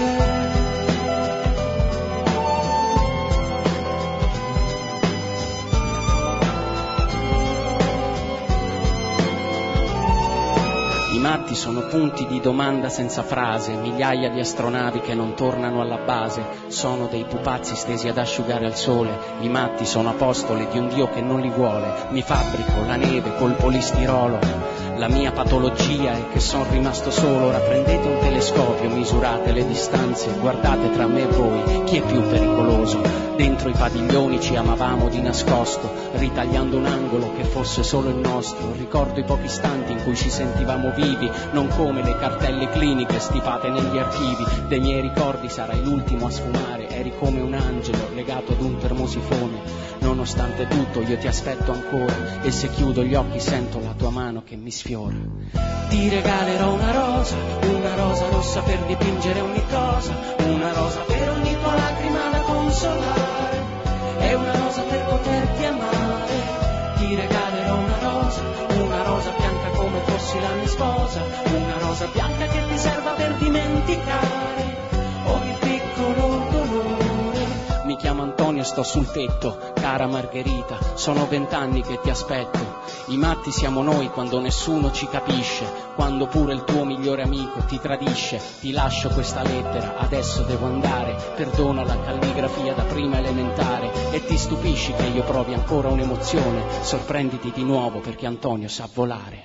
I matti sono punti di domanda senza frase, migliaia di astronavi che non tornano alla base, sono dei pupazzi stesi ad asciugare al sole. I matti sono apostoli di un Dio che non li vuole, mi fabbrico la neve col polistirolo. La mia patologia è che sono rimasto solo. Ora prendete un telescopio, misurate le distanze, guardate tra me e voi chi è più pericoloso. Dentro i padiglioni ci amavamo di nascosto, ritagliando un angolo che fosse solo il nostro. Ricordo i pochi istanti in cui ci sentivamo vivi, non come le cartelle cliniche stipate negli archivi. Dei miei ricordi sarai l'ultimo a sfumare, eri come un angelo legato ad un termosifone. Nonostante tutto io ti aspetto ancora, e se chiudo gli occhi sento la tua mano che mi sfiora. Ti regalerò una rosa rossa per dipingere ogni cosa, una rosa per ogni tua lacrima da consolare, e una rosa per poterti amare. Ti regalerò una rosa bianca come fossi la mia sposa, una rosa bianca che ti serva per dimenticare ogni piccolo dolore. Mi chiamo Antonio e sto sul tetto, cara Margherita, sono 20 anni che ti aspetto. I matti siamo noi quando nessuno ci capisce, quando pure il tuo migliore amico ti tradisce. Ti lascio questa lettera, adesso devo andare, perdona la calligrafia da prima elementare, e ti stupisci che io provi ancora un'emozione, sorprenditi di nuovo perché Antonio sa volare.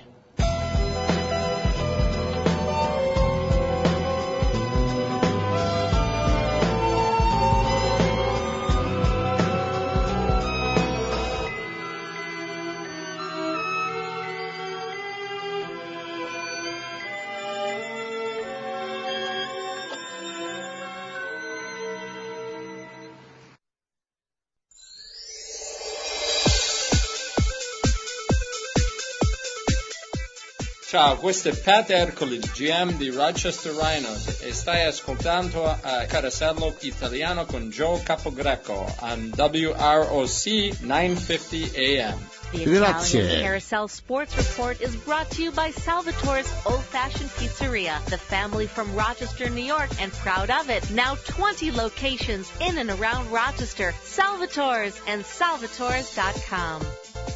Ciao, questo è Pat Ercoli, GM di Rochester Rhinos, e stai ascoltando a Carosello Italiano con Joe Capogreco on WROC 950 AM. The Grazie. Italian Carousel Sports Report is brought to you by Salvatore's Old Fashioned Pizzeria, the family from Rochester, New York, and proud of it. Now 20 locations in and around Rochester. Salvatore's and salvatores.com.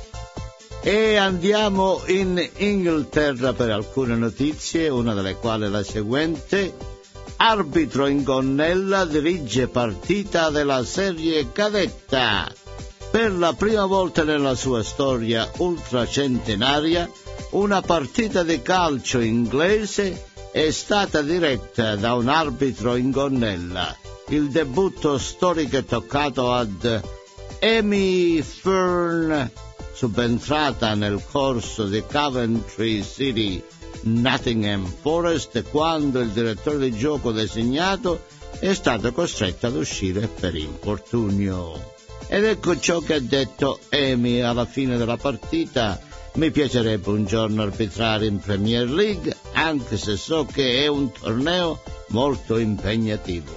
E andiamo in Inghilterra per alcune notizie, una delle quali la seguente. Arbitro in gonnella dirige partita della serie cadetta. Per la prima volta nella sua storia ultracentenaria, una partita di calcio inglese è stata diretta da un arbitro in gonnella. Il debutto storico è toccato ad Amy Fern, subentrata nel corso di Coventry City Nottingham Forest, quando il direttore di gioco designato è stato costretto ad uscire per infortunio. Ed ecco ciò che ha detto Amy alla fine della partita: mi piacerebbe un giorno arbitrare in Premier League, anche se so che è un torneo molto impegnativo.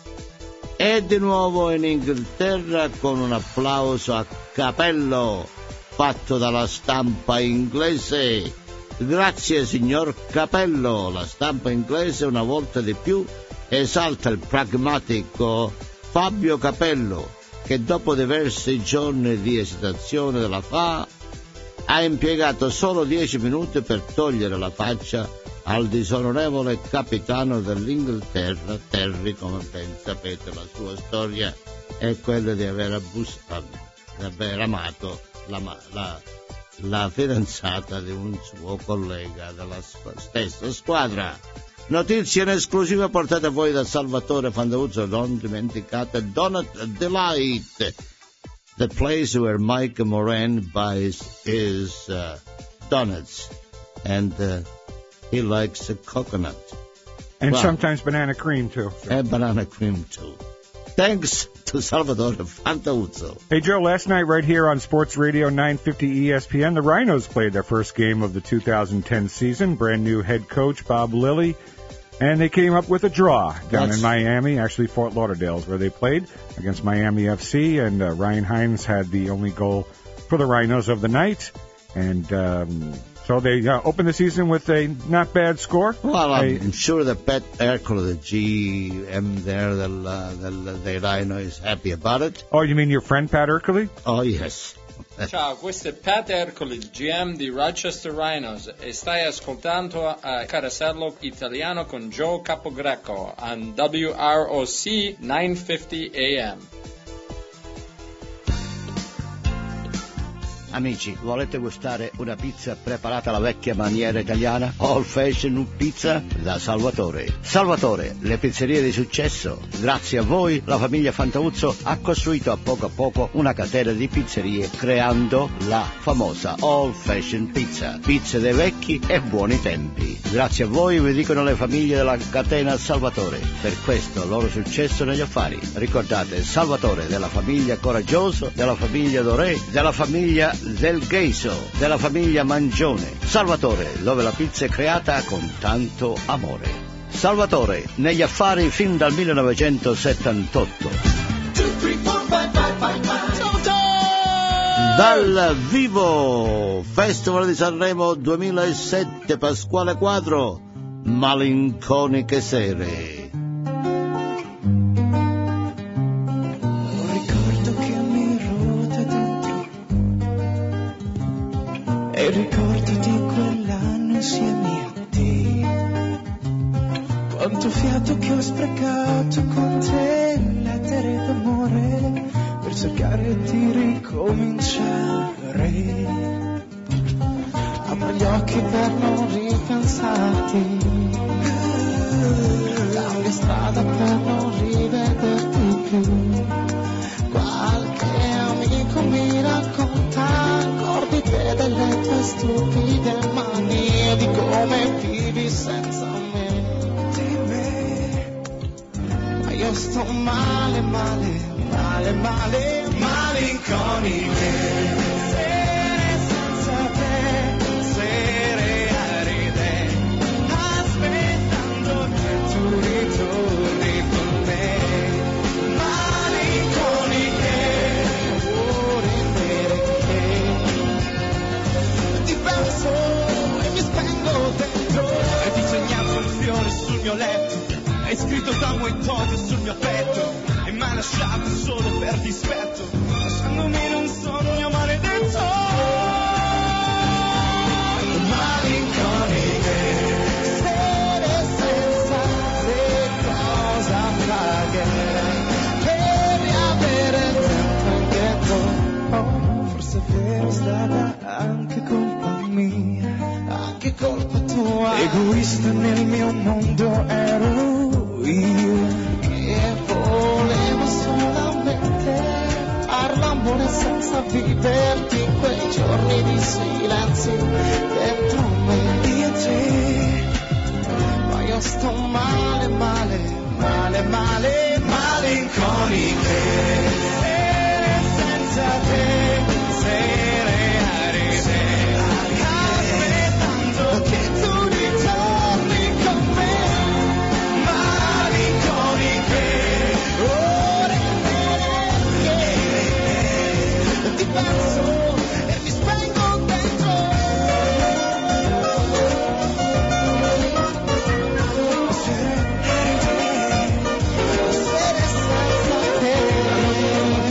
E di nuovo in Inghilterra con un applauso a capello fatto dalla stampa inglese. Grazie signor Capello. La stampa inglese una volta di più esalta il pragmatico Fabio Capello, che dopo diversi giorni di esitazione della FA ha impiegato solo 10 minuti per togliere la faccia al disonorevole capitano dell'Inghilterra, Terry. Come ben sapete, la sua storia è quella di aver amato la fidanzata di un suo collega della stessa squadra. Notizie in esclusiva portate a voi da Salvatore Fantuzzo. Non dimenticate Donut Delight, the place where Mike Moran buys his donuts, and he likes coconut. And sometimes banana cream, too. And banana cream, too. Thanks to Salvatore Fantuzzo. Hey, Joe, last night right here on Sports Radio 950 ESPN, the Rhinos played their first game of the 2010 season. Brand new head coach Bob Lilly. And they came up with a draw down in Miami, actually Fort Lauderdale is where they played, against Miami FC. And Ryan Hines had the only goal for the Rhinos of the night. And so they opened the season with a not bad score. Well, I'm sure that Pat Ercole, the GM there, the Rhino, is happy about it. Oh, you mean your friend Pat Ercole? Oh, yes. Ciao, questo è Pat Ercole, il GM di Rochester Rhinos, e stai ascoltando a Carosello Italiano con Joe Capogreco on WROC 950 AM. Amici, volete gustare una pizza preparata alla vecchia maniera italiana? Old Fashioned Pizza da Salvatore. Salvatore, le pizzerie di successo. Grazie a voi, la famiglia Fantuzzo ha costruito a poco una catena di pizzerie, creando la famosa Old Fashioned Pizza. Pizze dei vecchi e buoni tempi. Grazie a voi, vi dicono le famiglie della catena Salvatore. Per questo loro successo negli affari. Ricordate, Salvatore, della famiglia Coraggioso, della famiglia Doré, della famiglia Del Gheiso, della famiglia Mangione. Salvatore, dove la pizza è creata con tanto amore. Salvatore, negli affari fin dal 1978. Dal vivo Festival di Sanremo 2007, Pasquale Quadro, Malinconiche sere. E ricordati quell'anno insieme a te, quanto fiato che ho sprecato con te, lettere d'amore per cercare di ricominciare. Apro gli occhi per non ripensarti, cambio strada per non rivederti più. Qualche amico mi racconta ancora di te, delle tue stupide manie, di come vivi senza me. Di me. Ma io sto male, malinconiche. Sere senza te, sere aride, aspettando che tu ritorni con me. Malinconiche, ore vere che sul mio letto, hai scritto t'amo e t'odio sul mio petto e m'hai lasciato solo per dispetto, lasciandomi in un sogno maledetto. Malinconiche, sere senza te cosa pagherei per riavere il tempo indietro. Oh, forse è vero, è stata anche colpa mia, anche colpa tua. Egoista nel mio mondo ero io, che volevo solamente far l'amore senza viverti quei giorni di silenzio dentro me. Io e te, ma io sto male, male, male, male, malinconiche. Sere senza te, sere a ride, aspettando che tu ritorni con me. Malinconiche, ore che ti penso e mi spengo dentro. Sere senza te.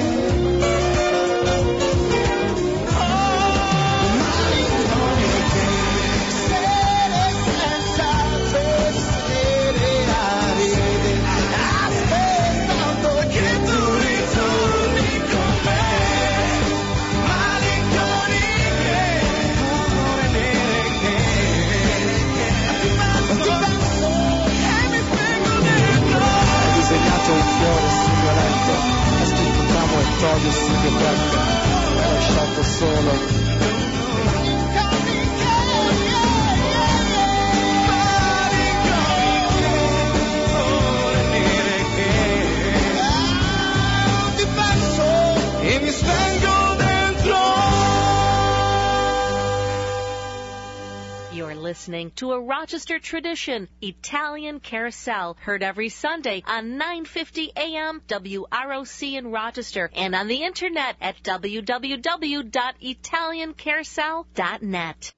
Un fiore sul mio letto, hai scritto t'amo e t'odio sul mio petto, mi hai lasciato solo. Ti penso e mi spengo dentro. You're listening to a Rochester tradition, Italian Carousel, heard every Sunday on 950 AM WROC in Rochester and on the internet at www.italiancarousel.net.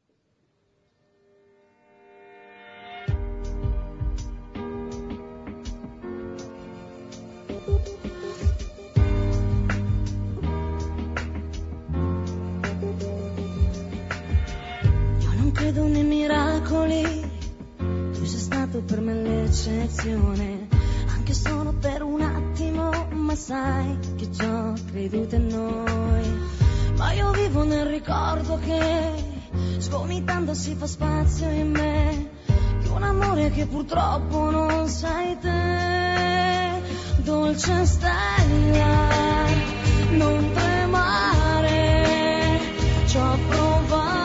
Non credo nei miracoli, tu sei stato per me l'eccezione, anche solo per un attimo, ma sai che ci ho creduto in noi. Ma io vivo nel ricordo che sgomitando si fa spazio in me, di un amore che purtroppo non sai te. Dolce stella, non tremare, ci ho provato,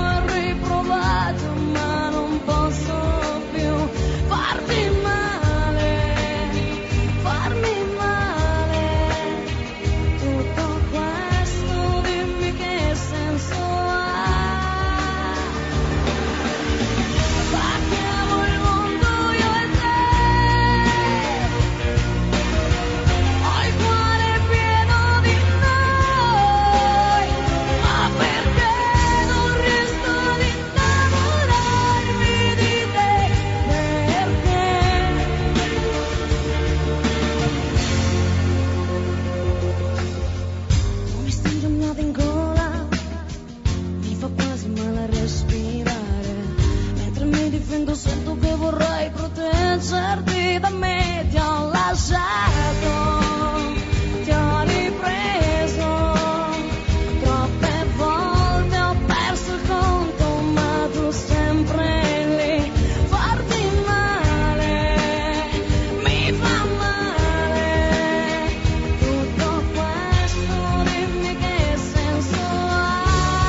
ma non posso più farmi male, farmi male. Tutto questo dimmi che senso ha. Spacchiamo il mondo io e te, ho il cuore pieno di noi, ma perché non resto di in gola, mi fa quasi male a respirare, mentre mi difendo sento che vorrei proteggerti da me. Ti ho lasciato, ti ho ripreso, troppe volte ho perso il conto, ma tu sempre lì. Farti male, mi fa male, tutto questo dimmi che senso ha.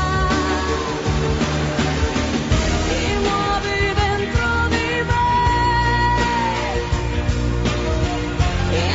Ti muovi dentro di me,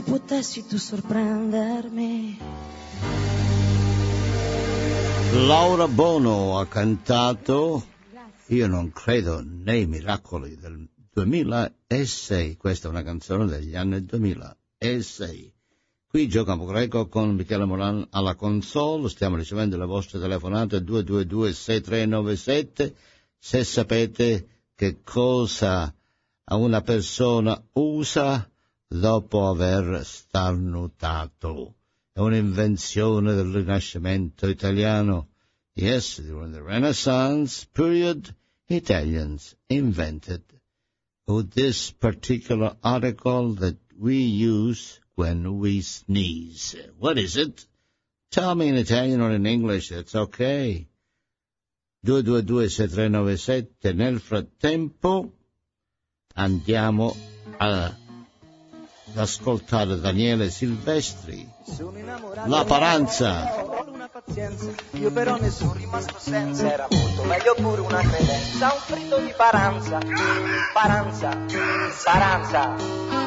potessi tu sorprendermi. Laura Bono ha cantato Io non credo nei miracoli del 2006. Questa è una canzone degli anni 2006. Qui Gio Capogreco con Michele Moran alla console. Stiamo ricevendo le vostre telefonate 222-6397. Se sapete che cosa una persona usa dopo aver starnutato. È un'invenzione del Rinascimento italiano. Yes, during the Renaissance period, Italians invented this particular article that we use when we sneeze. What is it? Tell me in Italian or in English, it's okay. 222-6397. Nel frattempo andiamo ad ascoltare Daniele Silvestri. La Paranza. Io però ne sono rimasto senza, era molto meglio pure una credenza, un fritto di paranza, paranza, paranza.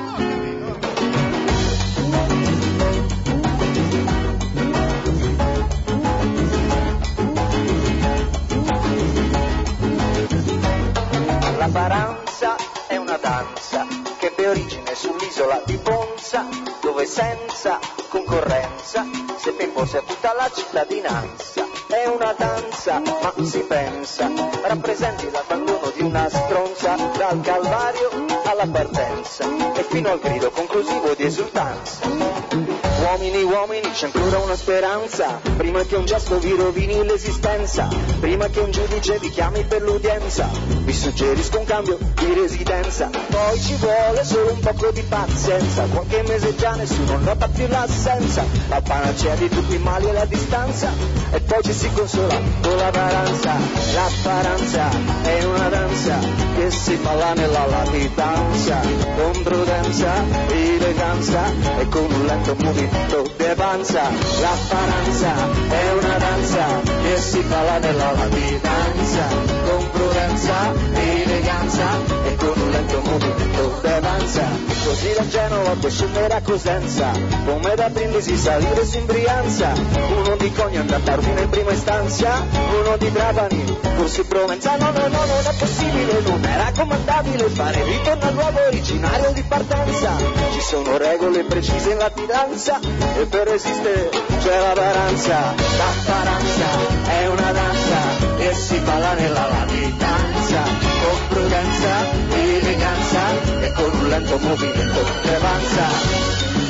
La paranza è una danza che ebbe origine sull'isola di Ponza, dove senza concorrenza seppe imporsi a tutta la cittadinanza. È una danza, ma si pensa, rappresenti l'abbandono di una stronza, dal calvario alla partenza e fino al grido conclusivo di esultanza. Uomini, uomini, c'è ancora una speranza, prima che un gesto vi rovini l'esistenza, prima che un giudice vi chiami per l'udienza, vi suggerisco un cambio di residenza, poi ci vuole solo un poco di pazienza, qualche mese già nessuno nota più l'assenza, la panacea di tutti i mali è la distanza, e poi ci si consola con la paranza. La paranza è una danza che si balla nella latitanza, con prudenza, eleganza e con un lento movimento di panza. La paranza è una danza che si balla nella latitanza, con prudenza, eleganza e con un lento movimento di panza. Così da Genova poi scendere a Cosenza, come da Brindisi salire su in Brianza, uno di Cogna andare a Parvino in prima istanza, uno di Trapani corso in Provenza. No, non è possibile, non è raccomandabile fare ritorno al luogo originario di partenza. Ci sono regole precise in latitanza e per resistere c'è la paranza. La paranza è una danza che si balla nella latitanza, con prudenza, eleganza e con un lento movimento di avanza.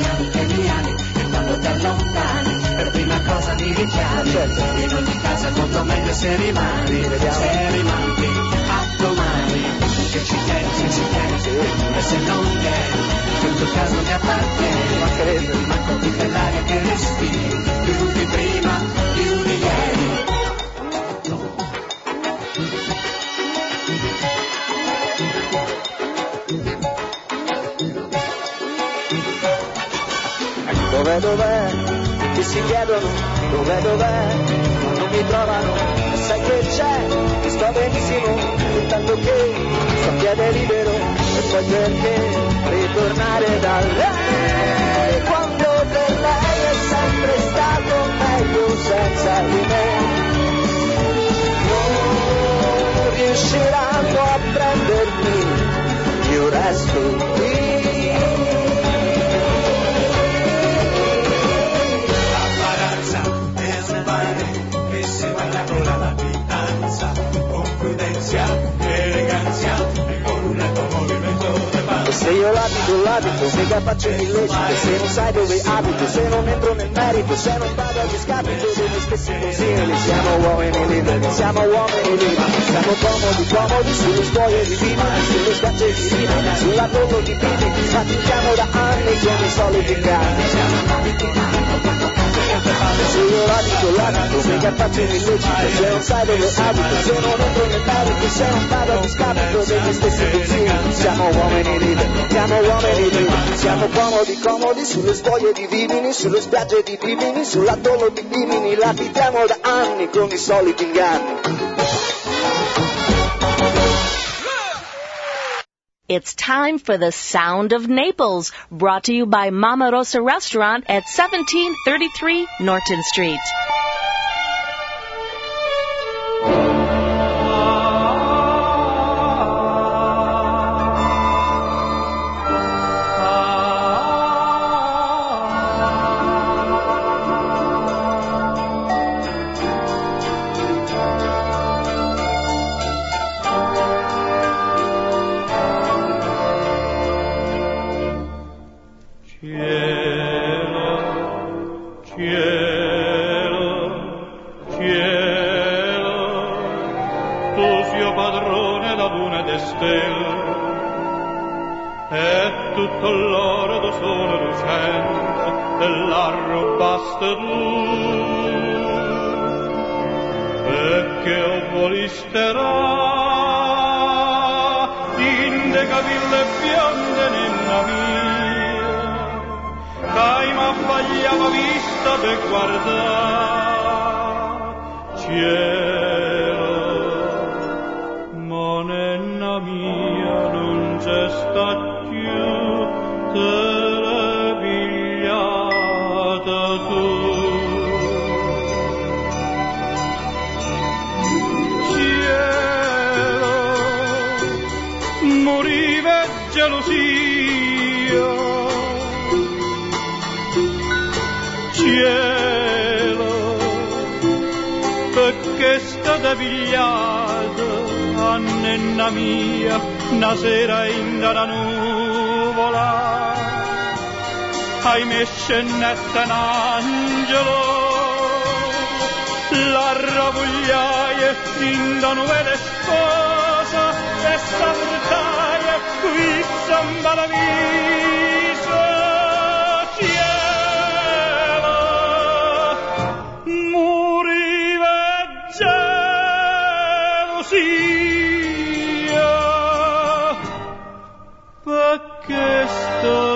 E quando ti allontani per prima cosa mi richiami, in ogni casa conto meglio se rimani, a domani, che ci tieni, e se non vieni, in quel caso mi appartieni, ma conti che l'aria che respiri, più di prima, più di ieri. Dov'è? Ti si chiedono dov'è? Non mi trovano, sai che c'è? Ti sto benissimo, intanto che sto a piede libero, e poi perché ritornare da lei, quando per lei è sempre stato meglio senza di me. Non riusciranno a prendermi, io resto qui. Se io l'abito, mica faccio illecito, se non sai dove abito, se non entro nel merito, se non vado a discapito degli stessi consigli. Siamo uomini liberi, siamo comodi sulle storie divine, sulle spiagge di Rimini, sulla torre di Pini, fatichiamo da anni con i soliti inganni. Se io l'abito, mica faccio illecito, se non sai dove abito, se non entro nel merito, se non vado a discapito degli stessi consigli. Siamo uomini liberi, siamo comodi sulle spoglie di Vimini, sulle spiagge di Rimini, sull'atollo di Rimini, latitiamo da anni con i soliti inganni. It's time for the Sound of Naples, brought to you by Mama Rosa Restaurant at 1733 Norton Street. Una sera in da nuvola, ahimè scennetta un angelo, la ravogliaia in da novele sposa, e sta portaia qui samba la visa, cielo, moriva gelosia. Che sto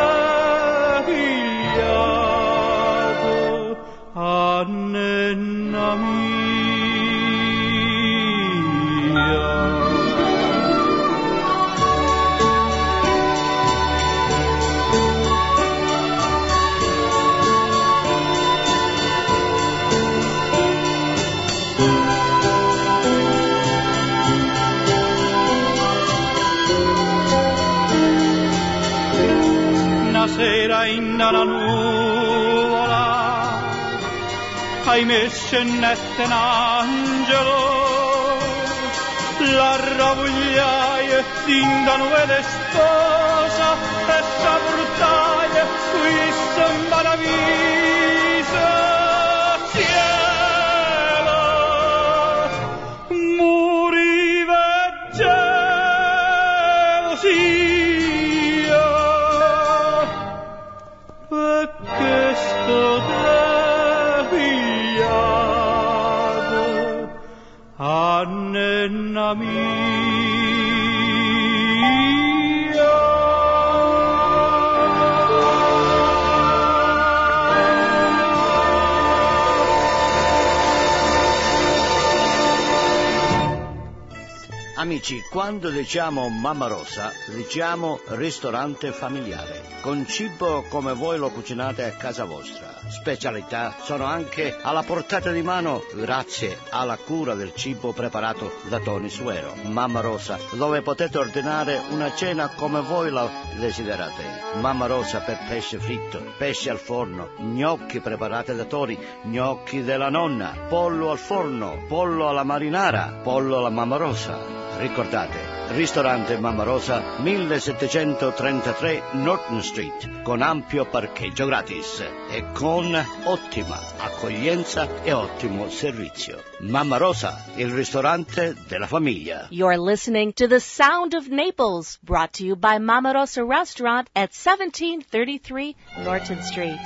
devigliato a nenna sera in una nuvola, ahimè scennette un angelo, la ravogliaia in da novele sposa, e sa portaia qui sembra la visa, cielo, moriva gelosia. Che sto devigliato a nenna Amici, quando diciamo Mamma Rosa, diciamo ristorante familiare, con cibo come voi lo cucinate a casa vostra. Specialità sono anche alla portata di mano grazie alla cura del cibo preparato da Tony Suero. Mamma Rosa, dove potete ordinare una cena come voi la desiderate. Mamma Rosa per pesce fritto, pesce al forno, gnocchi preparati da Tony, gnocchi della nonna, pollo al forno, pollo alla marinara, pollo alla Mamma Rosa. Ricordate, ristorante Mamma Rosa, 1733 Norton Street, con ampio parcheggio gratis e con ottima accoglienza e ottimo servizio. Mamma Rosa, il ristorante della famiglia. You're listening to The Sound of Naples, brought to you by Mama Rosa Restaurant at 1733 Norton Street.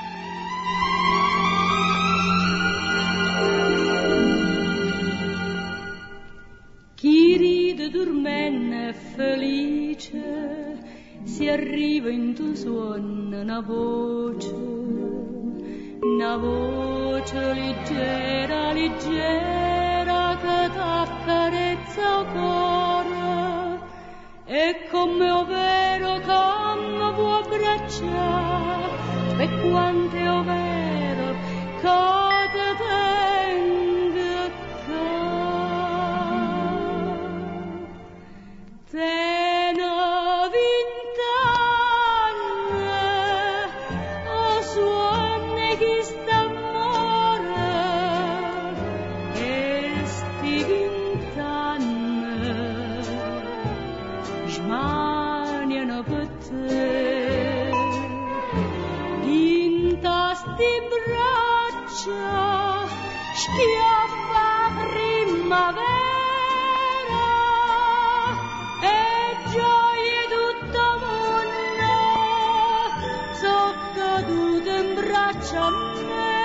Chi ride dormenne è felice, si arriva in tu suono una voce leggera, leggera che t'accarezza il cuore e come ovvero come vuoi abbracciare, e quante ovvero che te tengo accanto. Te ne vent'anni, o suonne chi sta amore, e sti vent'anni smaniano per te. In tasti braccia schiaffa primavera e gioie tutto mondo sono cadute in braccia a me.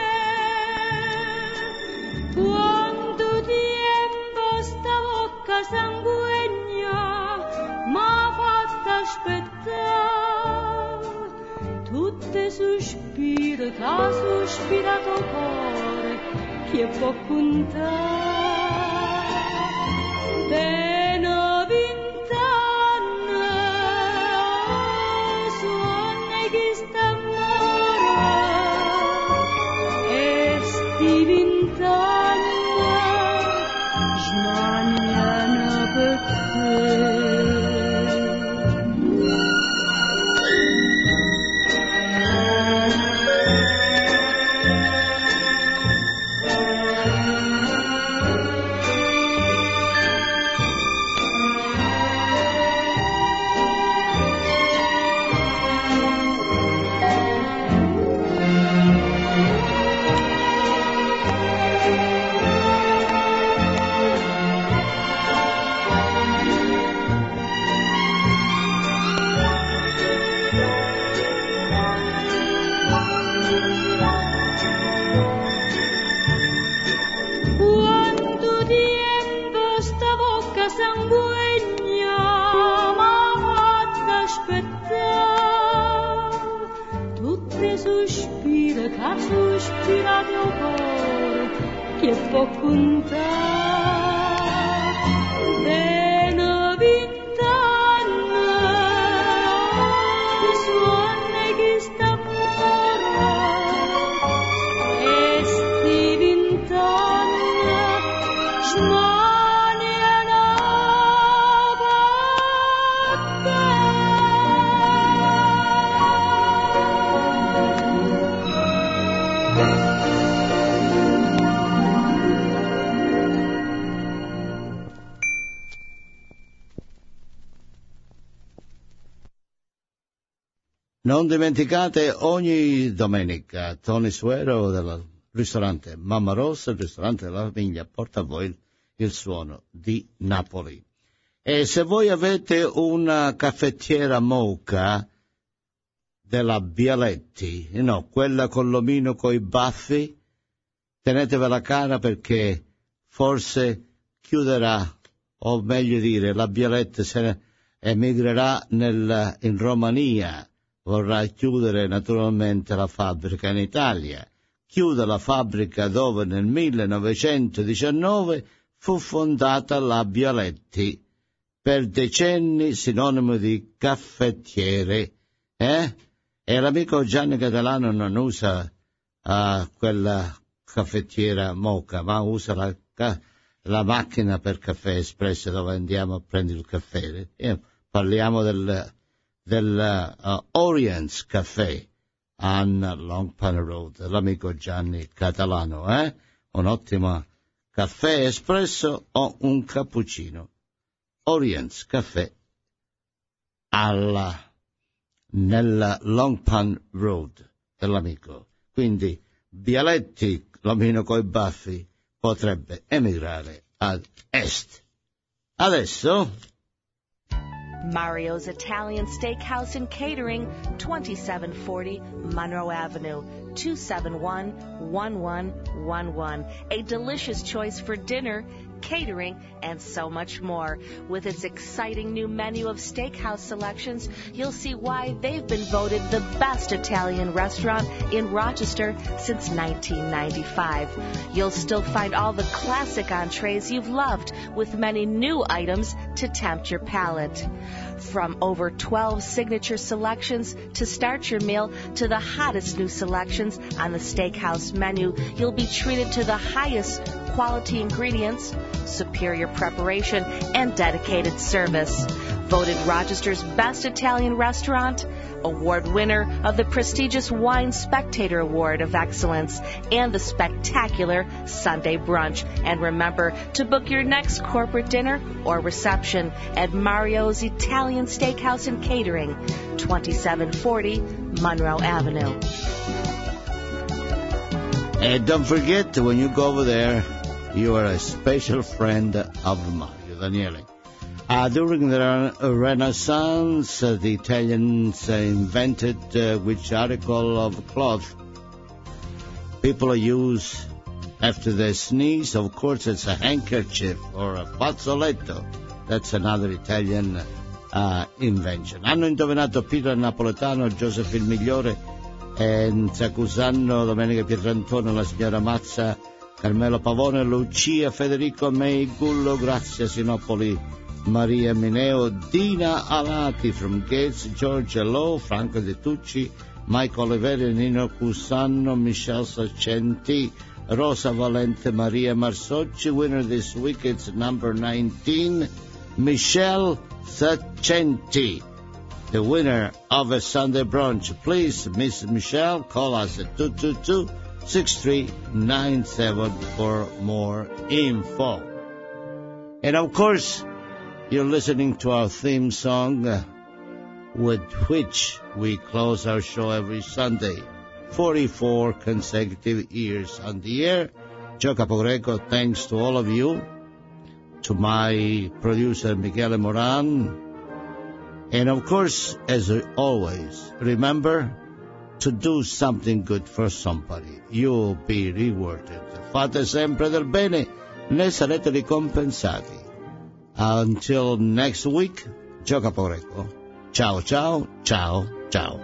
Quanto tempo sta bocca sanguigna m'ha fatta aspettare, tutte sospiro che ha sospirato il cuore, chi può contare. Te ne vent'anni, suonne chi sta amore, e sti vent'anni smaniano per te. Sospira, che sospira del cuore, che può contare. Bene vent'anni, suonne chi sta amore, e sti vent'anni smaniano per te. Non dimenticate ogni domenica Tony Suero del ristorante Mamma Rossa, il ristorante della famiglia, porta a voi il suono di Napoli. E se voi avete una caffettiera moka della Bialetti, no, quella con l'omino coi baffi, tenetevela cara perché forse chiuderà, o meglio dire, la Bialetti se ne emigrerà in Romania. Vorrà chiudere naturalmente la fabbrica in Italia. Chiude la fabbrica dove nel 1919 fu fondata la Bialetti, per decenni sinonimo di caffettiere. E l'amico Gianni Catalano non usa quella caffettiera moka, ma usa la macchina per caffè espresso dove andiamo a prendere il caffè. Parliamo del Orient's Café on Long Pond Road, l'amico Gianni Catalano, un ottimo caffè espresso o un cappuccino. Orient's Café nella Long Pond Road dell'amico. Quindi Bialetti, l'omino coi baffi, potrebbe emigrare ad est. Adesso Mario's Italian Steakhouse and Catering, 2740 Monroe Avenue, 271-1111. A delicious choice for dinner, catering, and so much more. With its exciting new menu of steakhouse selections, you'll see why they've been voted the best Italian restaurant in Rochester since 1995. You'll still find all the classic entrees you've loved, with many new items to tempt your palate. From over 12 signature selections to start your meal to the hottest new selections on the steakhouse menu, you'll be treated to the highest quality ingredients, superior preparation, and dedicated service. Voted Rochester's best Italian restaurant, award winner of the prestigious Wine Spectator Award of Excellence, and the spectacular Sunday Brunch. And remember to book your next corporate dinner or reception at Mario's Italian Steakhouse and Catering, 2740 Monroe Avenue. And don't forget, when you go over there, you are a special friend of Mario Daniele. During the Renaissance, the Italians invented which article of cloth people use after they sneeze. Of course, it's a handkerchief or a fazzoletto. That's another Italian invention. Hanno indovinato Peter Napoletano, Joseph il Migliore, Zacusano, Domenica Pietrantone, la signora Mazza, Carmelo Pavone, Lucia, Federico Meigullo, Grazia Sinopoli, Maria Mineo, Dina Alati from Gates, Georgia Lowe, Franco De Tucci, Michael Oliveri, Nino Cusano, Michelle Sacenti, Rosa Valente, Maria Marsocci. Winner this week, it's number 19, Michelle Sacenti, the winner of a Sunday Brunch. Please, Miss Michelle, call us at 222-6397 for more info. And of course, you're listening to our theme song, with which we close our show every Sunday. 44 consecutive years on the air. Joe Capogreco, thanks to all of you, to my producer, Michele Moran. And of course, as always, remember to do something good for somebody. You'll be rewarded. Fate sempre del bene, ne sarete ricompensati. Until next week, Joe Capogreco. Ciao, ciao, ciao, ciao.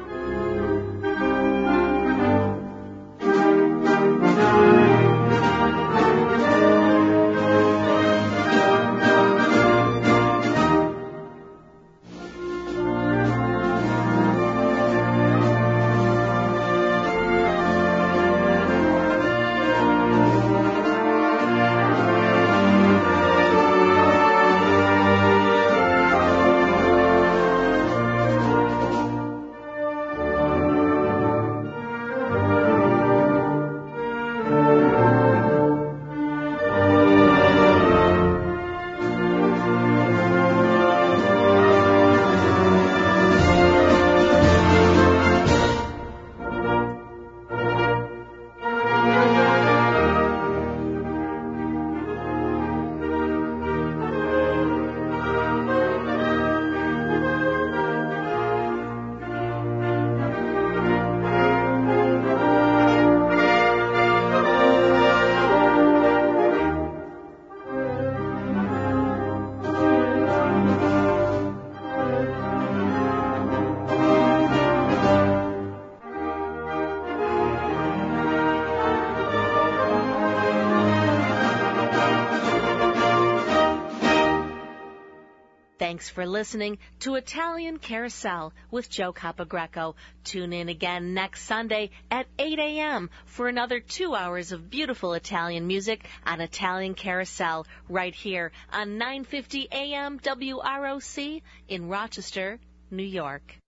Thanks for listening to Italian Carousel with Joe Capogreco. Tune in again next Sunday at 8 a.m. for another 2 hours of beautiful Italian music on Italian Carousel right here on 950 AM WROC in Rochester, New York.